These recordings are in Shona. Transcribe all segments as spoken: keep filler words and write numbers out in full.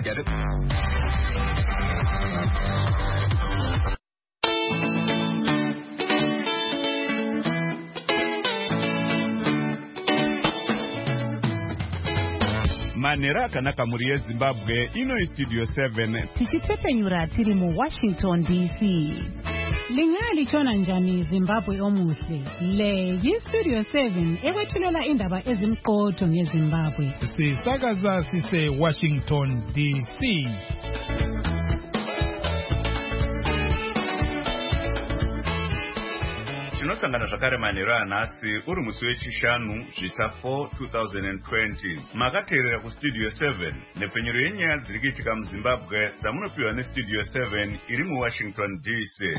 get it. Manera kanaka muri Zimbabwe ino studio seven tichitsepenyura tiri mu Washington D C. Lingali chona njani Zimbabwe omuhle. Le yi studio seven ekwethulela indaba ezimqotho ngeZimbabwe. Sisakaza sise Washington D C. Tinosangana zvakare manheru anhasi uri musi wechishanu zvita four two thousand twenty. Makateerera kustudio seven nepfenyuro yenyaya dziri kuitika muZimbabwe dzamunopiwa nestudio seven iri muWashington D C.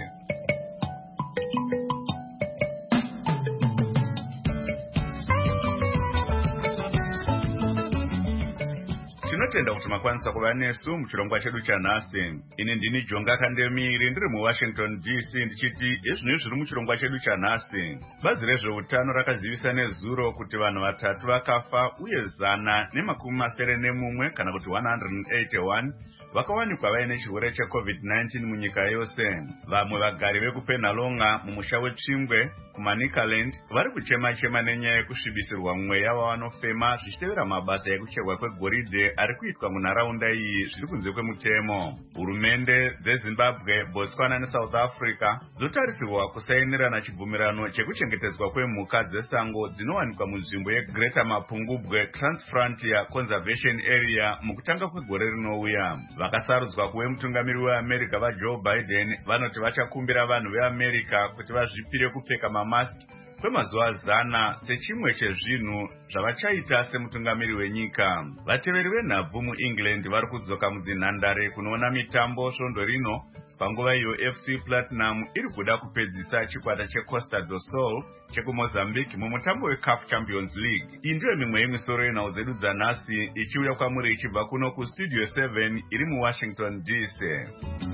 Tinotenda kuti makwanisa kuva nesu muchirongwa chedu chanhasi. Ini ndini Jonga Kandemiri ndiri muWashington D C ndichiti ezvinhu zviri muchirongwa chedu chanhasi. Bazi rezveutano rakazivisa nezuro kuti vanhu vatatu vakafa uye zana nemakumi masere nemumwe kana kuti one hundred eighty-one vakawanikwa vaine chirwere checovid nineteen munyika yose. Vamwe vagari vekupenhalonga mumusha wetsvingwe kuManicaland vari kuchema-chema nenyaya yekusvibisirwa mweya wavanofema zvichitevera mabasa ekucherwa kwegoridhe ari kuitwa munharaunda iyi zviri kunze kwemutemo. Hurumende dzeZimbabwe, Botswana neSouth Africa dzotarisirwa kusainirana chibvumirano chekuchengetedzwa kwemhuka dzesango dzinowanikwa munzvimbo yeGreater Mapungubwe Transfrontier Conservation Area mukutanga kwegore rinouya. Vakasarudzwa kuve mutungamiri weAmerica vaJoe Biden vanoti vachakumbira vanhu veAmerica kuti vazvipire kupfeka mamaski kwemazuva zana sechimwe chezvinhu zvavachaita semutungamiri wenyika. Vateveri venhabvu muEngland vari kudzoka mudzinhandare kunoona mitambo svondo rino panguva iyo F C Platinum iri kuda kupedzisa chikwata cheCosta do Sol chekuMozambique mumutambo weCAF Champions League. Iyi ndiyo mimwe yemisoro yenhau dzedu dzanhasi ichiuya kwamuri ichibva kuno kustudio seven iri muWashington D C.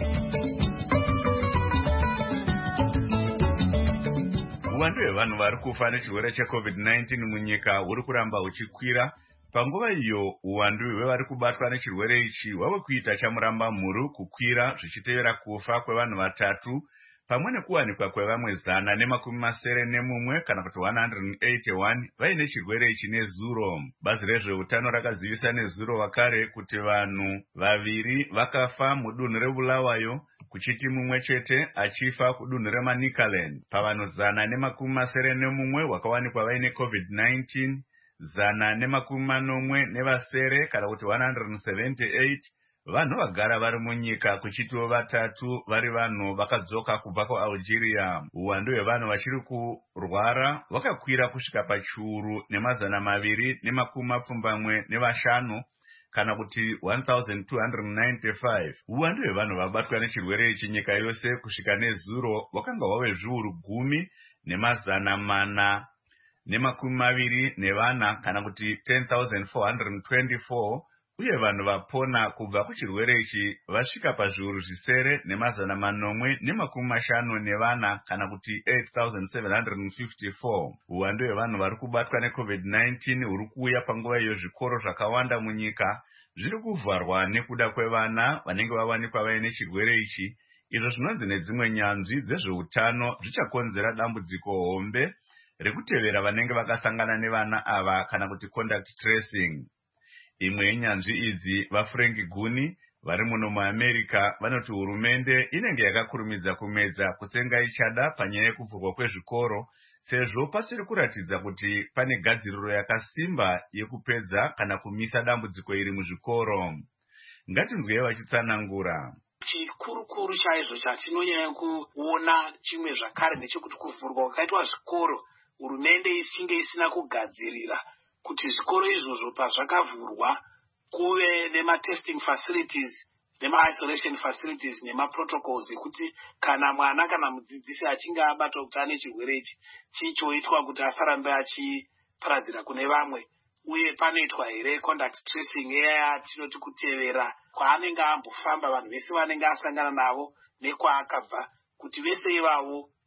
Uwandu hwevanhu vari kufa nechirwere checovid nineteen munyika huri kuramba huchikwira. Panguva iyo uwandu hwevari kubatwa nechirwere ichi hwave kuita chamuramba mhuru kukwira zvichitevera kufa kwevanhu vatatu pamwe nekuwanikwa kwevamwe zana nemakumi masere nemumwe kana kuti one hundred eighty-one vaine chirwere ichi nezuro. Bazi rezveutano rakazivisa nezuro wakare kuti vanhu vaviri vakafa mudunhu reBulawayo kuchiti mumwe chete achifa kudunhu reManicaland. Pavanhu zana nemakumi masere nemumwe wakawanikwa vaine covid nineteen, zana nemakumi manomwe nevasere kana kuti one hundred seventy-eight vanhu vagara vari munyika kuchitiwo vatatu vari vanhu vakadzoka kubva kuAlgeria. Uwandu hwevanhu vachiri kurwara hwakakwira kusvika pachiuru nemazana maviri nemakumi mapfumbamwe nevashanu kana kuti one thousand two hundred ninety-five. Uwandu hwevanhu vabatwa nechirwere ichi nyika yose kusvika nezuro hwakanga hwave zviuru gumi nemazana mana nemakumi maviri nevana kana kuti ten thousand four hundred twenty-four, uye vanhu vapona kubva kuchirwere ichi vasvika pazviuru zvisere nemazana manomwe nemakumi mashanu nevana kana kuti eight thousand seven hundred fifty-four. Uwandu hwevanhu vari kubatwa necovid nineteen huri kuuya panguva iyo zvikoro zvakawanda munyika zviri kuvharwa nekuda kwevana vanenge vawanikwa vaine chirwere ichi. Izvo zvinonzi nedzimwe nyanzvi dzezveutano zvichakonzera dambudziko hombe rekutevera vanenge vakasangana nevana ava kana kuti contact tracing. Imwe yenyanzvi idzi vaFrank Guni vari muno muAmerica vanoti hurumende inenge yakakurumidza kumedza kutsenga ichada panyaya yekuvhurwa kwezvikoro sezvo pasiri kuratidza kuti pane gadziriro yakasimba yekupedza kana kumisa dambudziko iri muzvikoro. Ngatinzwei vachitsanangura. Chikurukuru chaizvo chatinonyanya kuona chimwe zvakare ndechekuti kuvhurwa kwakaitwa zvikoro hurumende isinge isina kugadzirira kuti zvikoro izvozvo pazvakavhurwa kuve nema-testing facilities nema-isolation facilities nema-protocols ekuti kana mwana kana mudzidzisi achinge abatwa kuti ane chirwere ichi chichoitwa kuti asarambe achiparadzira kune vamwe, uye panoitwa here contact tracing eya tinoti kutevera kwaanenge ambofamba vanhu vese vanenge asangana navo nekwaakabva kuti vese ivavo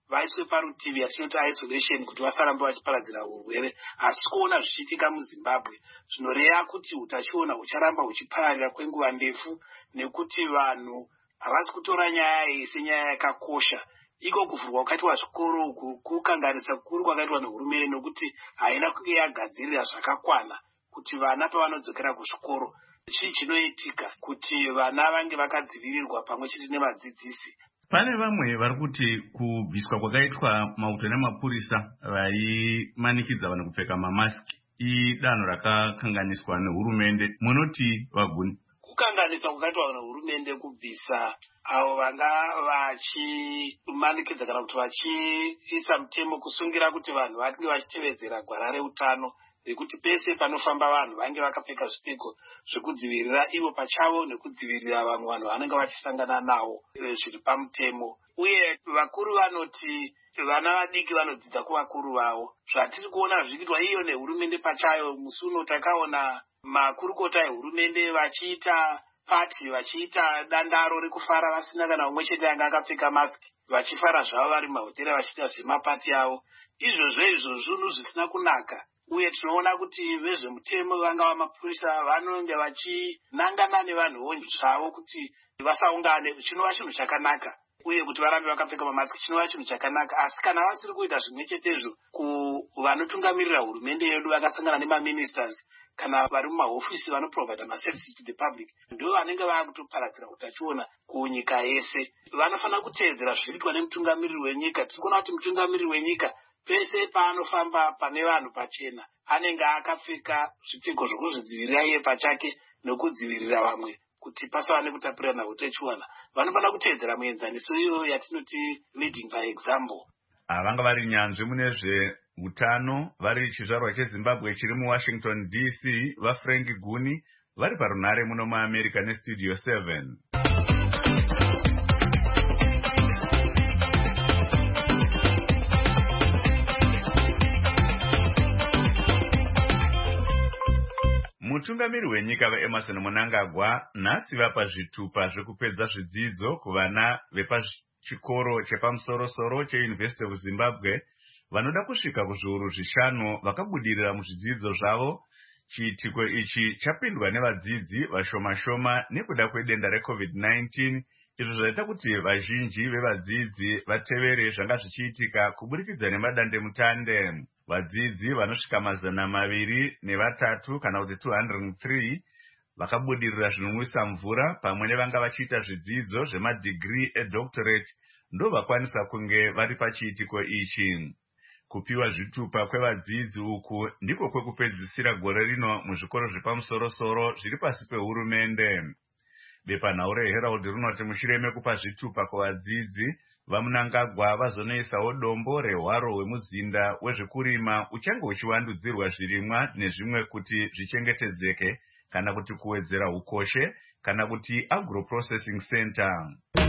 vaiswe parutivi yatinoti isolation kuti vasaramba vachiparadzira urwere. Asi kuona zvichiitika muZimbabwe zvinoreva kuti utachiona hucharamba huchipararira kwenguva ndefu, nekuti vanhu havasi kutora nyaya iyi senyaya yakakosha. Iko kuvhurwa kwakaitwa zvikoro kukanganisa kukuru kwakaitwa nehurumende, nokuti haina kunge yagadzirira zvakakwana kuti vana pavanodzokera kuzvikoro chii chinoitika kuti vana vange vakadzivirirwa pamwe chete nevadzidzisi. Pane vamwe vari kuti kubviswa kwakaitwa mauto nemapurisa vaimanikidza vanhu kupfeka mamasiki idanho rakakanganiswa nehurumende. Munoti vaguni? Kukanganisa kwakaitwa nehurumende kubvisa avo vanga vachimanikidza kana kuti vachiisa mutemo kusungira kuti vanhu vange vachitevedzera gwara reutano, rekuti pese panofamba vanhu vange vakapfeka zvipfeko zvekudzivirira ivo pachavo nekudzivirira vamwe vanhu vanenge vachisangana navo zviri pamutemo. Uye vakuru vanoti vana vadiki vanodzidza kuvakuru vavo. Zvatiri kuona zvichiitwa iyo nehurumende pachayo, musi uno takaona makurukota ehurumende vachiita pati, vachiita dandaro rekufara vasina kana umwe chete anga akapfeka masiki, vachifara zvavo vari mahotera vachiita zvemapati avo. Izvozvo izvo zvinhu zvisina kunaka. Uye tinoona kuti vezvemutemo vangava mapurisa vanonge vachinangana nevanhuwo zvavo kuti vasaungane, chinova chinhu chakanaka. Uye kuti varambe vakapfeka mamasiki chinova chinhu chakanaka. Asi kana vasiri kuita zvimwe chetezvo kuvanotungamirira hurumende yedu vakasangana nemaministers kana vari mumahofisi vanoprovide maservices to the public, ndo vanenge vakutoparadzira utachiona kunyika yese. Vanofanira kuteedzera zviriitwa nemutungamiriri wenyika. Tiri kuona kuti mutungamiriri wenyika pese paanofamba pane vanhu pachena anenge akapfeka zvipfeko zvokuzvidzivirira iye pachake nokudzivirira vamwe kuti pasava nekutapurirana utachiona. Vanofanira kuteedzera muenzaniso iyo yatinoti leading by example. Vanga vari nyanzvi mune zveutano vari chizvarwa cheZimbabwe chiri muWashington D C vaFrank Guni vari parunhare muno muAmerica neStudio seven. Mutungamiri wenyika vaEmerson Mnangagwa nhasi vapa zvitupa zvekupedza zvidzidzo kuvana vepachikoro chepamusoro-soro cheUniversity of Zimbabwe vanoda kusvika kuzviuru zvishanu vakabudirira muzvidzidzo zvavo. Chiitiko ichi chapindwa nevadzidzi vashoma-shoma nekuda kwedenda reCovid nineteen, izvo zvaita kuti vazhinji vevadzidzi vatevere zvanga zvichiitika kuburikidza nemadandemutande. Vadzidzi vanosvika mazana maviri nevatatu kana kuti two hundred three vakabudirira zvinonwisa mvura pamwe nevanga vachiita zvidzidzo zvemadhigiri edoctorate ndo vakwanisa kunge vari pachiitiko ichi. Kupiwa zvitupa kwevadzidzi uku ndiko kwekupedzisira gore rino muzvikoro zvepamusoro-soro zviri pasi pehurumende. Bepanhau reHerald rinoti mushure mekupa zvitupa kuvadzidzi, vaMnangagwa vazonoisawo dombo rehwaro hwemuzinda wezvekurima uchange uchiwandudzirwa zvirimwa nezvimwe kuti zvichengetedzeke kana kuti kuwedzera ukoshe kana kuti agroprocessing center.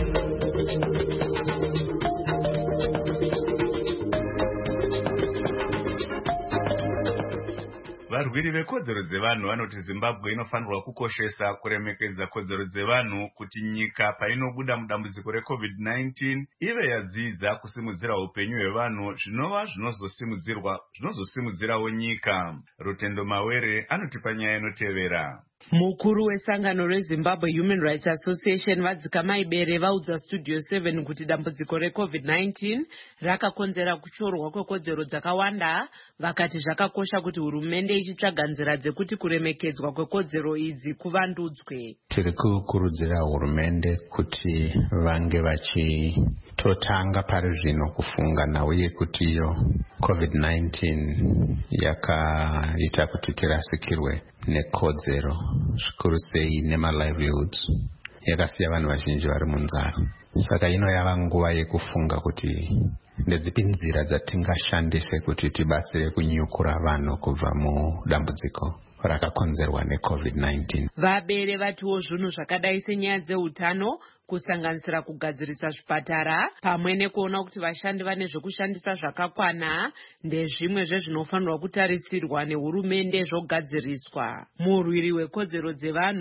Varwiri vekodzero dzevanhu vanoti Zimbabwe inofanirwa kukoshesa kuremekedza kodzero dzevanhu kuti nyika painobuda mudambudziko reCovid nineteen ive yadzidza kusimudzira upenyu hwevanhu zvinova zvinozosimudzirwa zvinozosimudzirawo nyika. Rutendo Mawere anotipa nyaya inotevera. Mukuru wesangano reZimbabwe Human Rights Association Vadzikama Ibere vaudza Studio seven kuti dambudziko reCovid nineteen rakakonzera kuchorwa kwekodzero dzakawanda, vakati zvakakosha kuti hurumende ichitsvaga nzira dzekuti kuremekedzwa kwekodzero idzi kuvandudzwe. Tiri kukurudzira hurumende kuti vange vachitotanga pari zvino kufungana uye kuti iyo COVID nineteen yakaita kuti tirasikirwe nekodzero zvikuru sei nemalivelihoods, yakasiya vanhu vazhinji vari munzara. Saka ino yava nguva yekufunga kuti ndedzipi nzira dzatingashandise kuti tibatsire kunyukura vanhu kubva mudambudziko rakakonzerwa neCovid nineteen. Vabere vatiwo zvinhu zvakadai senyaya dzeutano kusanganisira kugadzirisa zvipatara pamwe nekuona kuti vashandi vane zvekushandisa zvakakwana ndezvimwe zvezvinofanirwa kutarisirwa nehurumende zvogadziriswa. Murwiri wekodzero dzevanhu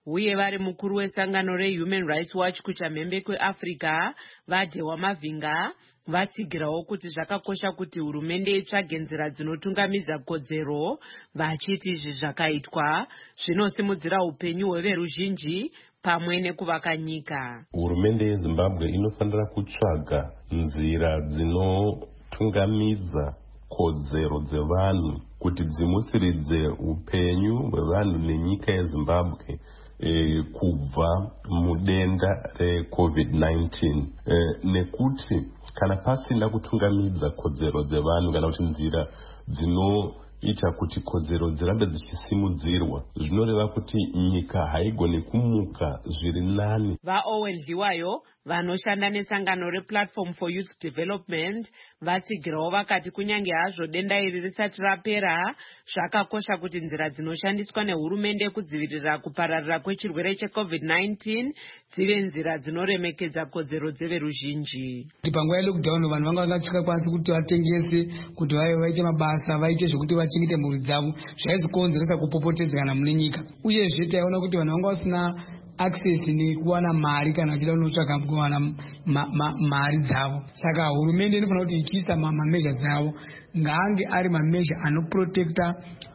uye vari mukuru wesangano rehuman rights watch kuchamhembe kweafrica vadhewa mavhinga vatsigirawo kuti zvakakosha kuti hurumende itsvage nzira dzinotungamidza kodzero, vachiti izvi zvakaitwa zvinosimudzira upenyu hweveruzhinji pamwe nekuvaka nyika. Hurumende yeZimbabwe inofanira kutsvaga nzira dzinotungamidza kodzero dzevanhu kuti dzimusiridze upenyu hwevanhu nenyika yeZimbabwe E, kubva mudenda recovid nineteen e, nekuti kana pasina kutungamidza kodzero dzevanhu kana kuti nzira dzinoita kuti kodzero dzirambe dzichisimudzirwa, zvinoreva kuti nyika haigoni kumuka zviri nani. VaOwen Dliwayo vanoshanda nesangano rePlatform for Youth Development vatsigirawo vakati kunyange hazvo denda iri risati rapera, zvakakosha kuti nzira dzinoshandiswa nehurumende kudzivirira kupararira kwechirwere checovid nineteen dzive nzira dzinoremekedza kodzero dzeveruzhinji. Panguva yelockdown vanhu vanga vasingakwanisi kuti vatengese, kuti vaive vaite mabasa, vaite zvokuti vachengete mhuri dzavo, zvaizokonzeresa kupopotedzana mune nyika. Uyezve taiona kuti vanhu vanga vasina access nekuwana mari kana vachida kunotsvaga kuwana mari dzavo. Saka hurumende inofanira kuti ichiisa mameasures dzavo ngaange ari mameasure anoprotecta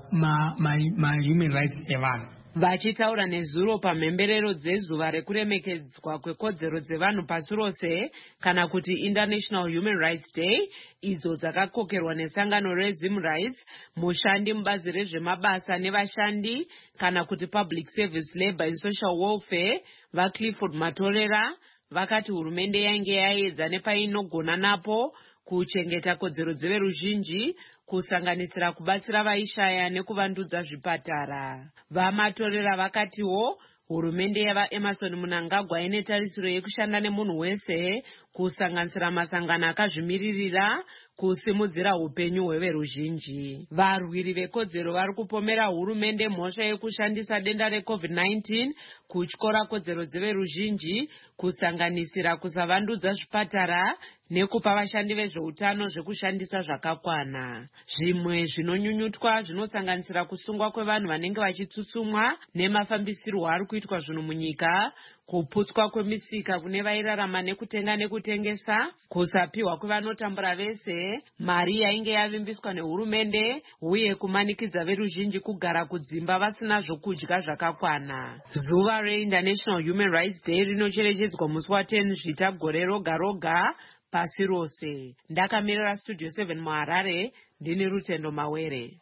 mahuman rights evanhu. Vachitaura nezuro pamhemberero dzezuva rekuremekedzwa kwekodzero dzevanhu pasi rose kana kuti International Human Rights Day, idzo dzakakokerwa nesangano reZim Rights, mushandi mubazi rezvemabasa nevashandi kana kuti Public Service Labour and Social Welfare vaClifford Matorera vakati hurumende yainge yaedza nepainogona napo kuchengeta kodzero dzeveruzhinji, kusanganisira kubatsira vaishaya nekuvandudza zvipatara. VaMatorera vakatiwo hurumende yavaEmerson Mnangagwa ine tarisiro yekushanda nemunhu wese, kusanganisira masangano akazvimiririra, kusimudzira upenyu hweveruzhinji. Varwiri vekodzero vari kupomera hurumende mhosva yekushandisa denda recovid nineteen kutyora kodzero dzeveruzhinji, kusanganisira kusavandudza zvipatara nekupa vashandi vezveutano zvekushandisa zvakakwana. Zvimwe zvinonyunyutwa zvinosanganisira kusungwa kwevanhu vanenge vachitsutsumwa nemafambisirwo ari kuitwa zvinhu munyika, kuputswa kwemisika kune vairarama nekutenga nekutengesa, kusapiwa kwevanotambura vese, mari yainge yavimbiswa nehurumende, uye kumanikidza veruzhinji kugara kudzimba vasina zvokudya zvakakwana. Zuva reInternational Human Rights Day rinocherechedzwa musi wa ten Zvita gore roga roga pasi rose. Ndakamirira Studio seven muHarare, ndini Rutendo Mawere.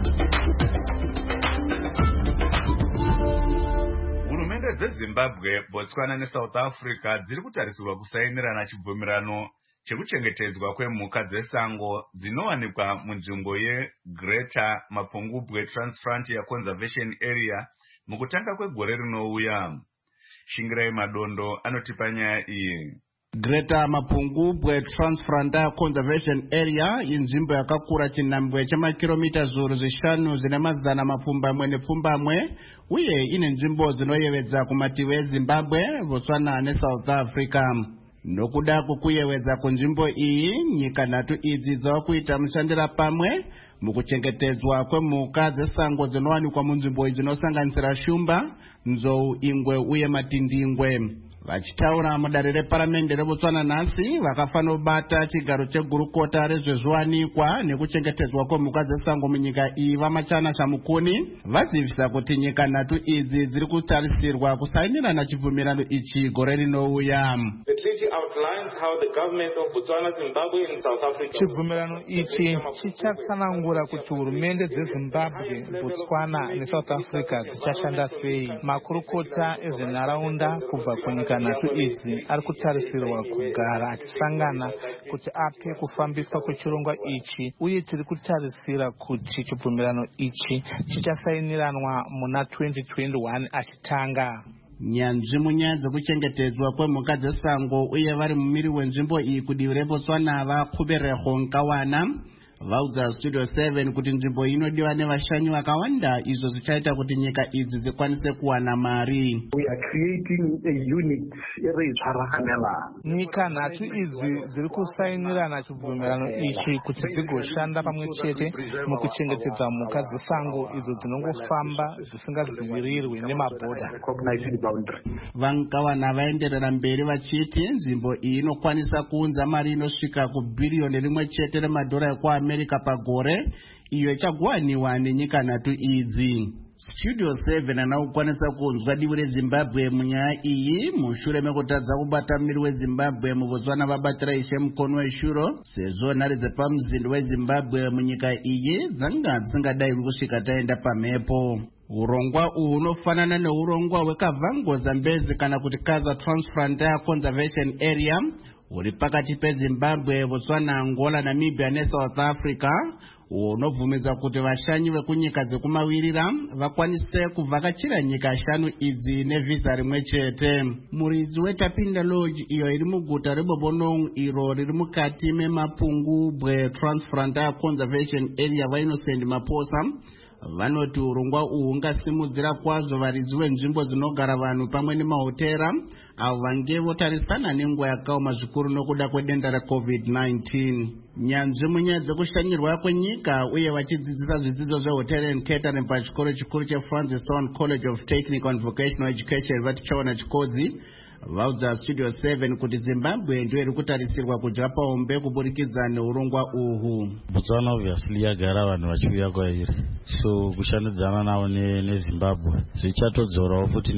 Hurumende dzeZimbabwe, Botswana neSouth Africa dziri kutarisirwa kusainirana chibvumirano chekuchengetedzwa kwemhuka dzesango dzinowanikwa munzvimbo yeGreater Mapungubwe Transfrontier Conservation Area mukutanga kwegore rinouya. Shingirai Madondo anotipa nyaya iyi. Greater Mapungubwe Transfrontier Conservation Area inzvimbo yakakura chinhambwe chemakiromita zviuru zvishanu zvine mazana mapfumbamwe nepfumbamwe, uye ine nzvimbo dzinoyevedza kumativi eZimbabwe, Botswana neSouth Africa. Nokuda kwekuyevedza kunzvimbo iyi, nyika nhatu idzi dzava kuita mushandira pamwe mukuchengetedzwa kwemhuka dzesango dzinowanikwa munzvimbo dzinosanganisira shumba, nzou, ingwe uye matindingwe. Vachitaura mudare reparamende reBotswana nhasi, vakafanobata chigaro chegurukota rezvezviwanikwa nekuchengetedzwa kwemhuka dzesango munyika iyi vaMachana Shamukuni vazivisa kuti nyika nhatu idzi dziri kutarisirwa kusainirana chibvumirano ichi gore rinouya. The treaty outlines how the governments of Botswana, Zimbabwe and South Africa. Chibvumirano ichi chichatsanangura kuti hurumende dzeZimbabwe, Botswana neSouth Africa dzichashanda sei. Makurukota ezvenharaunda kubva kunyika nhatu idzi ari kutarisirwa kugara achisangana kuti ape kufambiswa kwechirongwa ichi, uye tiri kutarisira kuti chibvumirano ichi chichasainiranwa muna twenty twenty-one achitanga. Nyanzvi munyaya dzekuchengetedzwa kwemhuka dzesango uye vari mumiri wenzvimbo iyi kudivi reBotswana vaKhubereho Nkawana vaudza Studio seven kuti nzvimbo inodiwa nevashanyi vakawanda, izvo zvichaita kuti nyika idzi dzikwanise kuwana mari. We are creating a unit eritsva rakanela. Nyika nhatu idzi dziri kusainirana chibvumirano ichi kuti dzigoshanda pamwe chete mukuchengetedza mhuka dzesango idzo dzinongofamba dzisingadzivirirwi nemabhodha. Vankawana vaenderera mberi vachiti nzvimbo iyi inokwanisa kuunza mari inosvika kubhiriyoni rimwe chete remadhora ekuAmerika pagore, iyo ichagowaniwa nenyika nhatu idzi. Studio seven anakukwanisa kunzwa divi reZimbabwe munyaya iyi mushure mekutadza kubata miri weZimbabwe muBotswana vabatira ishe mukono weshuro, sezvo nhare dzepamuzindi weZimbabwe munyika iyi dzanga dzisingadai kusvika taenda pamhepo. Urongwa uhu unofanana neurongwa hwekavhango Zambezi kana kuti Kaza Transfrontier Conservation Area uri pakati peZimbabwe, Botswana, Angola, Namibia neSouth Africa, unobvumidza kuti vashanyi vekunyika dzekumavirira vakwanise kuvhakachira nyika shanu idzi nevhisa rimwe chete. Muridzi weTapinda Lodge iyo iri muguta reBobonong iro riri mukati memapungubwe Transfrontier Conservation Area vaInnocent Maposa vanoti urongwa uhu ungasimudzira kwazvo varidzi wenzvimbo dzinogara vanhu pamwe nemahotera avo vange votarisana nenguva yakaoma zvikuru nokuda kwedenda reCovid nineteen. Nyanzvi munyaya dzekushanyirwa kwenyika uye vachidzidzisa zvidzidzo zvehotel and catering pachikoro chikuru cheFrancis Town College of Technical and Vocational Education vatichaona chikodzi vaudza Studio seven kuti Zimbabwe ndiyo iri kutarisirwa kudya paombe kuburikidza neurongwa uhu. Botswana obviously yagara vanhu vachiuya kwairi, so kushandidzana navo neZimbabwe zvichatodzorawo futi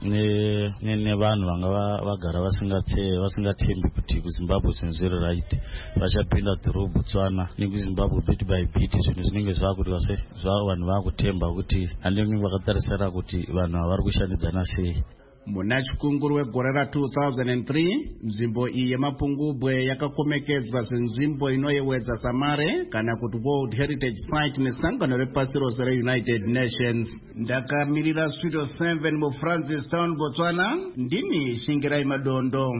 nevanhu vanga vagara vasingatembi kuti kuZimbabwe zvinhu zviri right, vachapinda through Botswana nekuZimbabwe bit by bit, zvinhu zvinenge zvakuti vanhu vakutemba kuti handinenge vakatarisira kuti vanhu ava vari kushandidzana sei. Muna chikunguru wegore ra two thousand three nzvimbo iyi yemapungubwe yakakomekedzwa senzvimbo inoyewedza samare kana kuti World Heritage Site nesangano repasi rose reUnited Nations. Ndakamirira Studio seven muFrancis Town, Botswana, ndini Shingirai Madondo.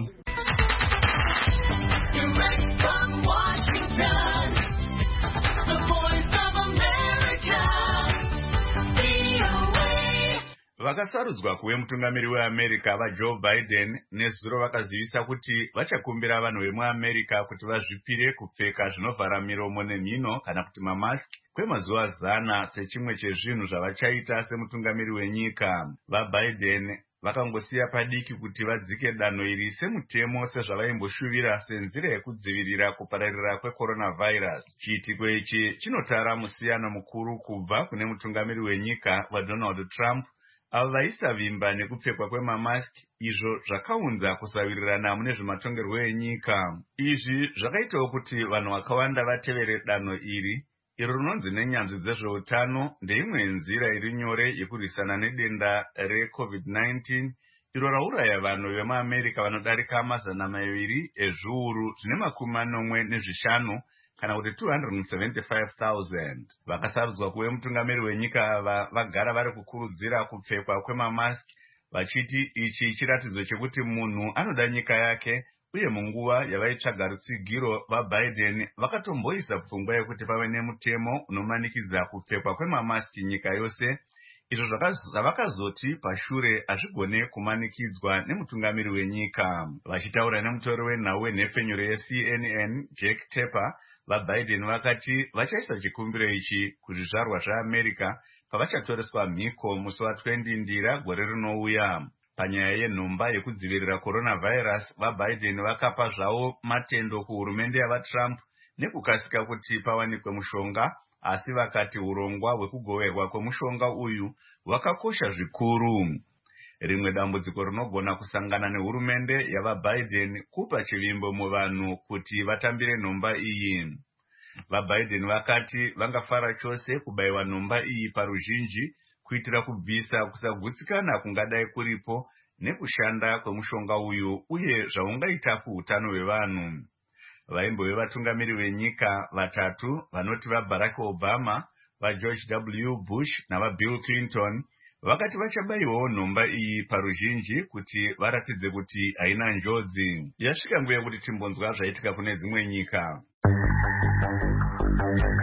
Vakasarudzwa kuve mutungamiri weAmerica vaJoe Biden nezuro vakazivisa kuti vachakumbira vanhu vemuAmerica kuti vazvipire kupfeka zvinovhara miromo nemhino kana kuti mamasiki kwemazuva zana sechimwe chezvinhu zvavachaita semutungamiri wenyika. VaBiden vakangosiya padiki kuti vadzike danho iri semutemo sezvavaimboshuvirira senzira yekudzivirira kupararira kwecoronavirus. Chiitiko ichi chinotara musiyano mukuru kubva kune mutungamiri wenyika vaDonald Trump avo vaisavimba nekupfekwa kwemamasiki, izvo zvakaunza kusawirirana mune zvematongerwo enyika. Izvi zvakaitawo kuti vanhu vakawanda vatevere danho iri, iro rinonzi nenyanzvi dzezveutano ndeimwe nzira iri nyore yekurwisana nedenda reCovid nineteen, iro rauraya vanhu vemuAmerica vanodarika mazana maviri ezviuru zvine makumi manomwe nezvishanu kana kuti two hundred seventy-five thousand. Vakasarudzwa kuve mutungamiri wenyika ava vagara vari kukurudzira kupfekwa kwemamasiki, vachiti ichi chiratidzo chekuti munhu anoda nyika yake, uye munguva yavaitsvaga rutsigiro vaBiden vakatomboisa pfungwa yekuti pave nemutemo unomanikidza kupfekwa kwemamasiki nyika yose, izvo zvavakazoti pashure hazvigone kumanikidzwa nemutungamiri wenyika. Vachitaura nemutori wenhau wenhepfenyuro yeC N N Jack Tapper, vaBiden vakati vachaisa chikumbiro ichi kuzvizvarwa zveAmerica pavachatoreswa mhiko musi wa20 ndira gore rinouya. Panyaya yenhomba yekudzivirira coronavirus, vaBiden vakapa zvavo matendo kuhurumende yavaTrump nekukasika kuti pawanikwe mushonga, asi vakati urongwa hwekugoverwa kwemushonga uyu hwakakosha zvikuru. Rimwe dambudziko rinogona kusangana nehurumende yavaBiden kupa chivimbo muvanhu kuti vatambire nhomba iyi. VaBiden vakati vangafara chose kubayiwa nhomba iyi paruzhinji kuitira kubvisa kusagutsikana kungadai kuripo nekushanda kwemushonga uyu uye zvaungaita kuutano hwevanhu. Vaimbove vatungamiri venyika vatatu vanoti vaBarack Obama, vaGeorge W Bush navaBill Clinton vakati vachabayiwawo nhomba iyi paruzhinji kuti varatidze kuti haina njodzi. Yasvika nguva yekuti timbonzwa zvaitika kune dzimwe nyika.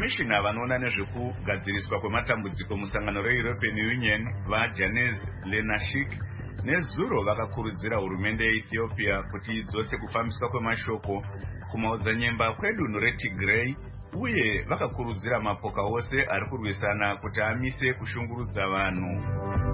vakomishina vanoona nezvekugadziriswa kwematambudziko musangano reEuropean Union vaJanes Lenashik nezuro vakakurudzira hurumende yeEthiopia kuti idzose kufambiswa kwemashoko kumaodzanyemba kwedunhu reTigray, uye vakakurudzira mapoka ose ari kurwisana kuti amise kushungurudza vanhu.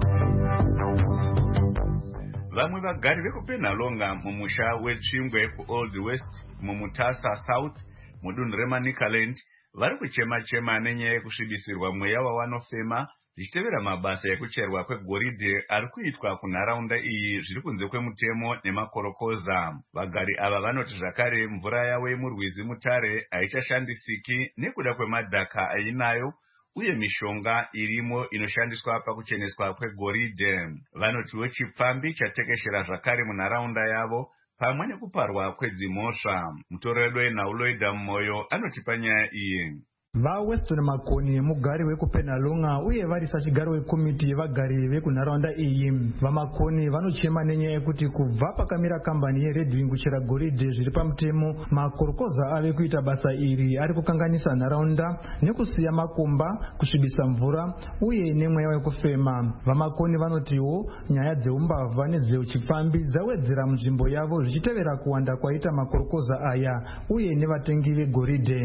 Vamwe vagari vekupenhalonga mumusha wetsvingwe kuOld West mumutasa South mudunhu reManicaland vari kuchema-chema nenyaya yekusvibisirwa mweya wavanofema zvichitevera mabasa ekucherwa kwegoridhe ari kuitwa kunharaunda iyi zviri kunze kwemutemo nemakorokoza. Vagari ava vanoti zvakare mvura yavo yemurwizi Mutare haichashandisiki nekuda kwemadhaka ainayo uye mishonga irimo inoshandiswa pakucheneswa kwegoridhe. Vanotiwo chipfambi chatekeshera zvakare munharaunda yavo pamwe nekuparwa kwedzimhosva. Mutoredo weNhauloida Moyo anotipa nyaya iyi. VaWeston Makoni mugari wekupenhalonga uye vari sachigaro wekomiti yevagari vekunharaunda iyi. VaMakoni vanochema nenyaya yekuti kubva pakamira kambani yeRedwing kuchera goridhe zviri pamutemo, makorokoza ave kuita basa iri ari kukanganisa nharaunda nekusiya makomba, kusvibisa mvura uye nemweya wekufema. VaMakoni vanotiwo nyaya dzeumbavha nedzeuchipfambi dzawedzera munzvimbo yavo zvichitevera kuwanda kwaita makorokoza aya uye nevatengi vegoridhe.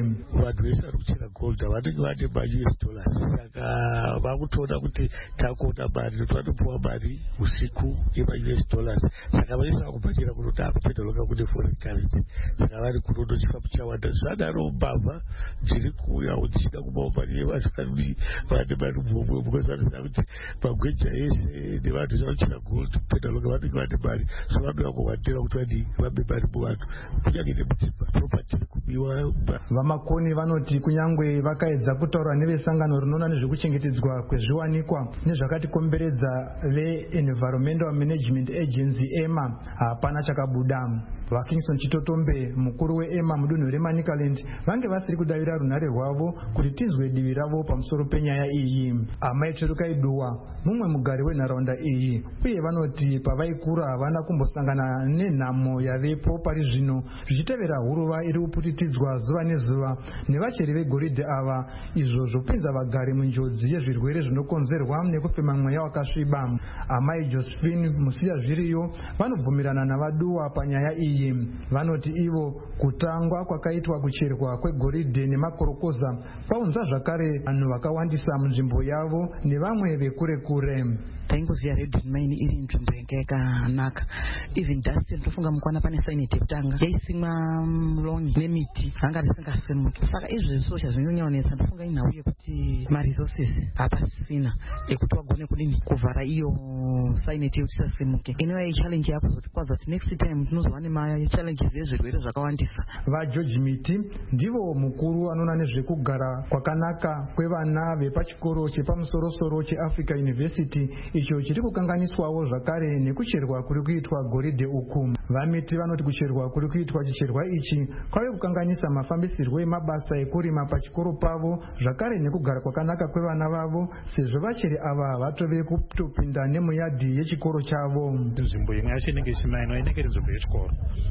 gold vanenge vane ma-U S dollars saka vakutoona kuti takuona mari vanopuwa mari usiku yema-U S dollars saka vaisa kubhatira kunota kupenhalonga kune foreign currency saka vari kunono chifambo chawanda zvadaro mbavha dziri kuuya dzichida kubawo mari yevazvikani vane mari mumwe because vanoziva kuti magweja ese nevanhu zvavanochera gold kupenhalonga vanenge vane mari so vanoda kuwandira kuti vani vabe mari muvanhu kunyange nemudzimba property kubiwa. VaMakoni vanoti kunyangwe vakaedza kutaura nevesangano rinoona nezvekuchengetedzwa kwezviwanikwa nezvakatikomberedza veEnvironmental Management Agency EMA hapana chakabuda. VaKingston Chitotombe mukuru weEMA mudunhu reManicaland vange vasiri kudavira runhare rwavo kuti tinzwe divi ravo pamusoro penyaya iyi. Amai Cherukaiduwa mumwe mugari wenharaunda iyi uye vanoti pavaikura havana kumbosangana nenhamo yavepo pari zvino zvichitevera huruva iri kuputitidzwa zuva nezuva nevacheri vegoridhe ava, izvo zvopinza vagari munjodzi yezvirwere zvinokonzerwa nekufema mweya wakasviba. Amai Josephine Musiyazviriyo vanobvumirana navaduwa panyaya iyi. Vanoti ivo kutangwa kwakaitwa kucherwa kwegoridhe nemakorokoza kwaunza zvakare vanhu vakawandisa munzvimbo yavo nevamwe vekure kure. taingoziva Redwing mine iri nzvimbo yanga yakanaka, even dust ndofunga mukwana pane saineti yekutanga yaisimwa mulongi nemiti vanga risingasimuki, saka izvezvo chazvinonyaonesa ndofunga inhau yekuti maresources hapasisina ekuti wagone kudini kuvhara iyo saineti yekuti isasimuke. Inova challenge yako zvotikwadza kuti next time tinozova nemachallenges ezvirwere zvakawandisa. VaGeorge Miti ndivo mukuru anoona nezvekugara kwakanaka kwevana vepachikoro chepamusorosoro cheAfrica University icho chiri kukanganiswawo zvakare nekucherwa kuri kuitwa goridhe uku. VaMiti vanoti kucherwa kuri kuitwa chicherwa ichi kwave kukanganisa mafambisirwo emabasa ekurima pachikoro pavo zvakare nekugara kwakanaka kwevana vavo sezvo vacheri ava vatove kutopinda nemuyadhi yechikoro chavo. Nzvimbo imwe yacho inenge ichimainwa inenge iri nzvimbo yechikoro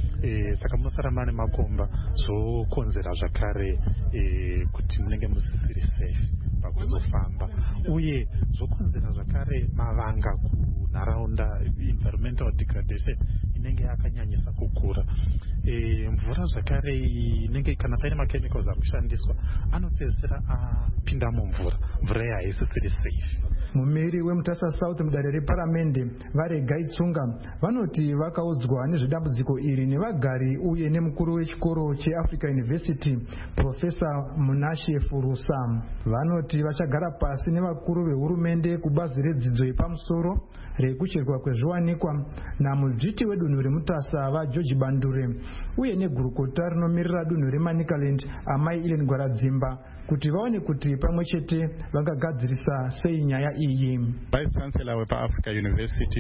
e, saka munosara mane makomba zvokonzera zvakare e, kuti munenge musisiri safe pakuzofamba uye zvokonzera zvakare mavanga kunharaunda, environmental degradation inenge yakanyanyisa kukura. E, mvura zvakare inenge kana paine machemicals akushandiswa anopedzisira apinda mumvura, mvura iyi haisisiri safe. Mumiri weMutasa South mudare reparamende Varegai Tsunga vanoti vakaudzwa nezvedambudziko iri nevagari uye nemukuru wechikoro cheAfrica University Professor Munashe Furusa. Vanoti vachagara pasi nevakuru vehurumende kubazi redzidzo yepamusoro rekucherwa kwezviwanikwa namudzviti wedunhu reMutasa vaGeorge Bandure uye negurukota rinomirira dunhu reManicaland Amai Ellen Gwaradzimba kuti vaone kuti pamwe chete vangagadzirisa sei nyaya iyi. Vice Chancellor wepaAfrica University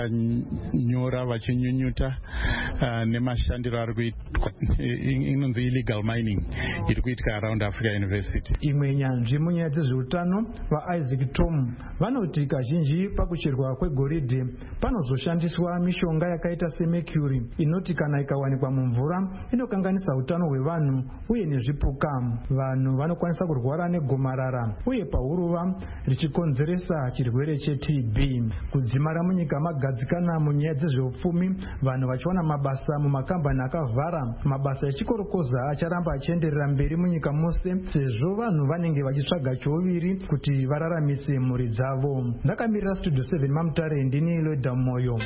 vakanyora vachinyunyuta uh, nemashandiro ari kuitwa inonzi illegal mining iri kuitika around Africa University. Imwe nyanzvi munyaya dzezveutano vaIsaac Tom vanoti kazhinji pakucherwa kwegoridhe panozoshandiswa mishonga yakaita semercury inoti kana ikawanikwa mumvura inokanganisa utano hwevanhu uye nezvipuka. Vanhu vanokwanisa vanokwanisa kurwara negomarara uye pahuruva richikonzeresa chirwere che-T B. Kudzimara munyika magadzikana munyaya dzezveupfumi, vanhu vachiwana mabasa mumakambani akavhara. Mabasa echikorokoza acharamba achienderera mberi munyika mose sezvo vanhu vanenge vachitsvaga chouviri kuti vararamise mhuri dzavo. Ndakamirira Studio seven Mamutare, ndini Loda Moyo.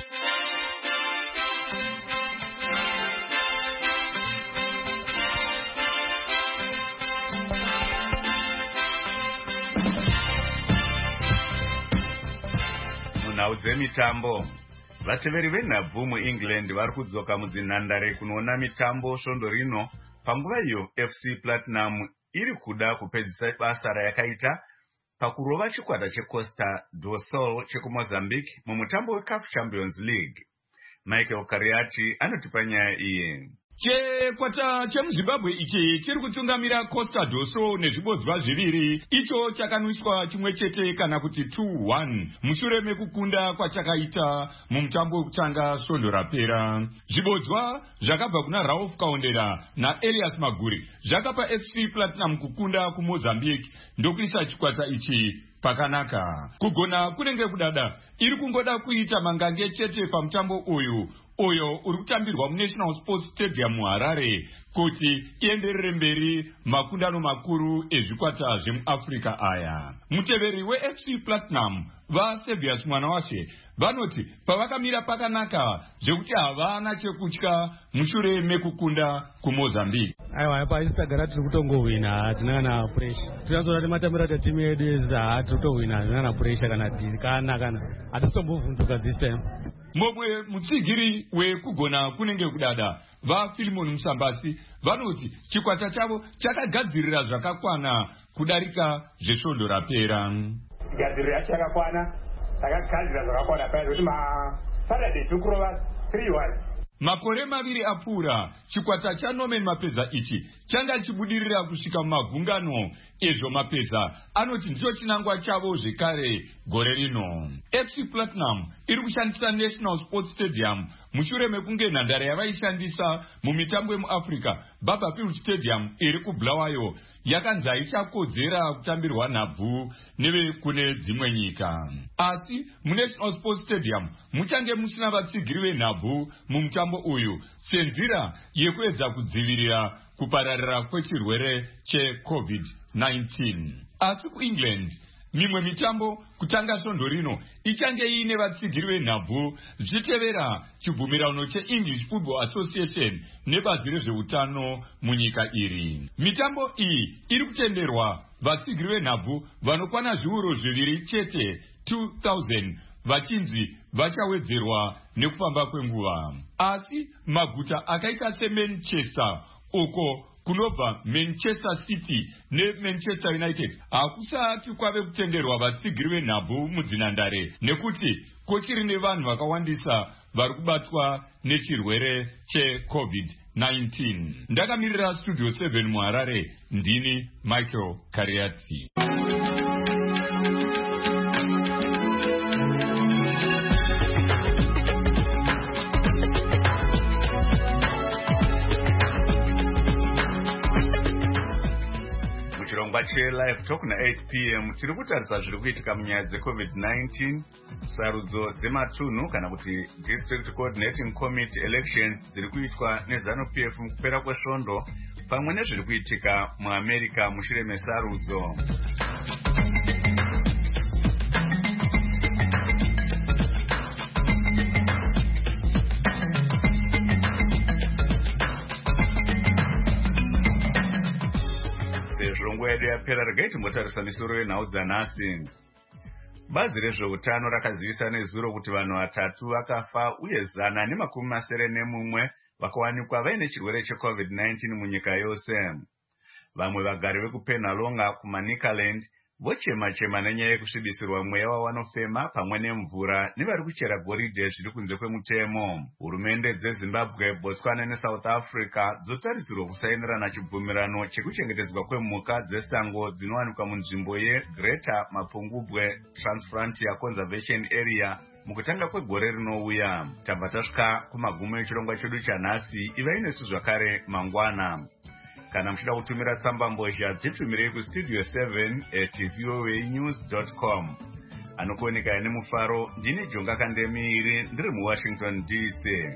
Munhau dzemitambo. Vateveri venhabvu muEngland vari kudzoka mudzinhandare kunoona mitambo svondo rino, panguva iyo F C Platinum iri kuda kupedzisa basa rayakaita pakurova chikwata cheCosta do Sol chekuMozambique mumutambo weCAF Champions League. Michael Kariati anotipa nyaya iyi. Chikwata chemuZimbabwe ichi chiri kutungamira Costa do Sol nezvibodzwa zviviri, icho chakanwiswa chimwe chete kana kuti two one mushure mekukunda kwachakaita mumutambo wekutanga svondo rapera. Zvibodzwa zvakabva kuna Ralph Kaondera naElias Maguri zvakapa F C Platinum kukunda kuMozambique ndokuisa chikwata ichi pakanaka. Kugona kunenge kudada, iri kungoda kuita mangange chete pamutambo uyu uyo uri kutambirwa muNational Sports Stadium muHarare kuti ienderere mberi makundano makuru ezvikwata zvemuAfrica aya. Muteveri weF C Platinum vaSevius Mwanawashe vanoti pavakamira pakanaka zvekuti havana chekutya mushure mekukunda kuMozambique. Aiwa, paisi tagara tiri kutongohwina, hatina kana pressure. Tinazoona kuti matambiro acho timu yedu yezida hatiri kutohwina, hatina kana pressure kana kana kana hatitombovhunduka this time. Momwe mutsigiri wekugona kunenge kudada vaFilimon Musambasi vanoti chikwata chavo chakagadzirira zvakakwana kudarika zvesvondo rapera. Gadzirira chakakwana, takagadzirira zvakakwana paya kuti ma Saturday tukurova three one. Makore maviri apfuura, chikwata chaNorman Mapeza ichi changa chibudirira kusvika mumagungano ezvo Mapeza anoti ndicho chinangwa chavo zvekare gore rino. F C Platinum iri kushandisa National Sports Stadium mushure mekunge nhandare yavaishandisa mumitambo yemuAfrica Barberfield Stadium iri kuBulawayo yakanzi haichakodzera kutambirwa nhabvu nevekune dzimwe nyika. Asi muNational Sports Stadium muchange musina vatsigiri venhabvu mumutambo uyu senzira yekuedza kudzivirira kupararira kwechirwere cheCovid nineteen. Asi kuEngland mimwe mitambo kutanga svondo rino ichange iine vatsigiri venhabvu zvichitevera chibvumirano cheEnglish Football Association nebazi rezveutano munyika iri. Mitambo iyi iri kutenderwa vatsigiri venhabvu vanokwana zviuru zviviri chete two thousand vachinzi vachawedzerwa nekufamba kwenguva. Asi maguta akaita seManchester uko kunobva Manchester City neManchester United hakusati kwave kutenderwa vatsigiri venhabvu mudzinhandare nekuti kochiri nevanhu vakawandisa vari kubatwa nechirwere cheCovid nineteen. Ndakamirira Studio seven muHarare, ndini Michael Kariati. Live Talk na eight p m tiri kutarisa zviri kuitika munyaya dzeCovid nineteen, sarudzo dzematunhu kana kuti District Coordinating Committee elections dziri kuitwa neZANU-P F mukupera kwesvondo, pamwe nezviri kuitika muAmerica mushure mesarudzo. Nguva yedu yapera, regai timbotarisa misoro yenhau dzanhasi. Bazi rezveutano rakazivisa nezuro kuti vanhu vatatu vakafa uye zana nemakumi masere nemumwe vakawanikwa vaine chirwere cheCovid nineteen munyika yose. Vamwe vagari vekuPenalonga kuManicaland vochema-chema nenyaya yekusvibisirwa mweya wavanofema pamwe nemvura nevari kuchera goridhe zviri kunze kwemutemo. Hurumende dzeZimbabwe, Botswana neSouth Africa dzotarisirwa kusainirana chibvumirano chekuchengetedzwa kwemhuka dzesango dzinowanikwa munzvimbo yeGreater Mapungubwe Transfrontier Conservation Area mukutanga kwegore rinouya. Tabva tasvika kumagumo echirongwa chedu chanhasi. Ivai nesu zvakare mangwana. Kana muchida kutumira tsamba mbozha dzitumirei kustudio seven at voanews dot com. Anokuoneka nemufaro ndini Jonga Kandemiri ndiri muWashington D C.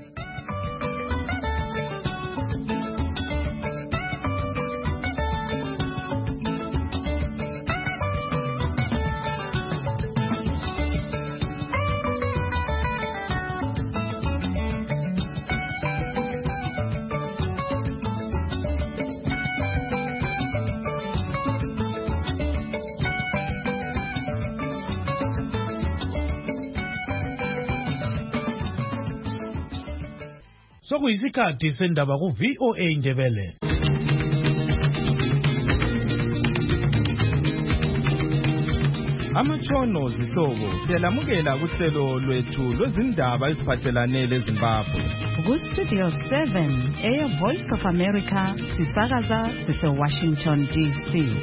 Sokuyisikhathi sendaba ku V O A Ndebele. Amatshono zihlobo siyalamukela kuhlelo lwethu lwezindaba eziphathelane leZimbabwe. Ku Studio seven, Air Voice of America, sisakaza sise Washington D C.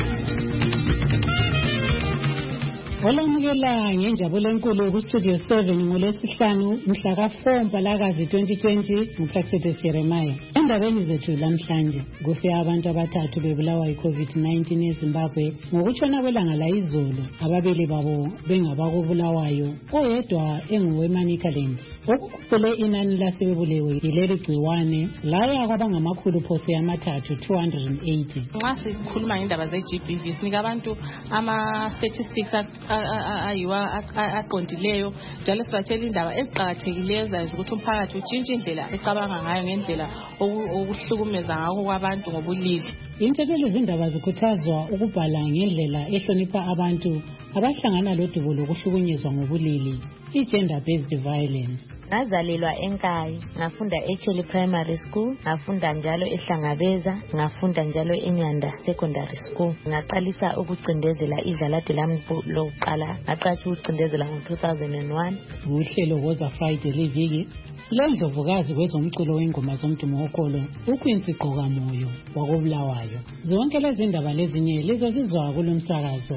Olamukela ngenjabulo enkulu ku Studio seven ngolesihlanu mhla ka four Mpalakazi twenty twenty ngumfaksethe Jeremiah. Endabeni zethu lamhlanje kufika abantu abathathu bebulawa yi-COVID nineteen eZimbabwe ngokutshona kwelanga la izolo, ababili babo bengabakubulawayo, oyedwa engoweManicaland. Okukhuphule inani lasebebulewe yileli gciwane laya kwabangamakhulu phose amathathu two hundred eighty. Nxa sikhuluma ngendaba ze-G B V sinika abantu ama-statistics ayiwa aqondileyo njalo sibatshela indaba eziqakathekileyo ezazi ukuthi umphakathi utshintshe indlela ecabanga ngayo ngendlela okuhlukumeza ngakho kwabantu ngobulili. Intetelo izindaba zikhuthazwa ukubhala ngendlela ehlonipha abantu abahlangana lodubo lokuhlukunyezwa ngobulili, i-gender based violence. Ngazalelwa eNkayi, ngafunda eCheli Primary School, ngafunda njalo eHlangabeza, ngafunda njalo eNyanda Secondary School. Ngaqalisa ukucindezela idlalade lami lokuqala, ngaqala ukucindezela ngo two thousand one. Uhlelo woza Friday liviki lendlovukazi kwezomculo wengoma zomdumo wokolo uQuincy Gqokamoyo wakobulawayo. Zonke lezi ndaba lezinye lizozizwa kulomsakazo.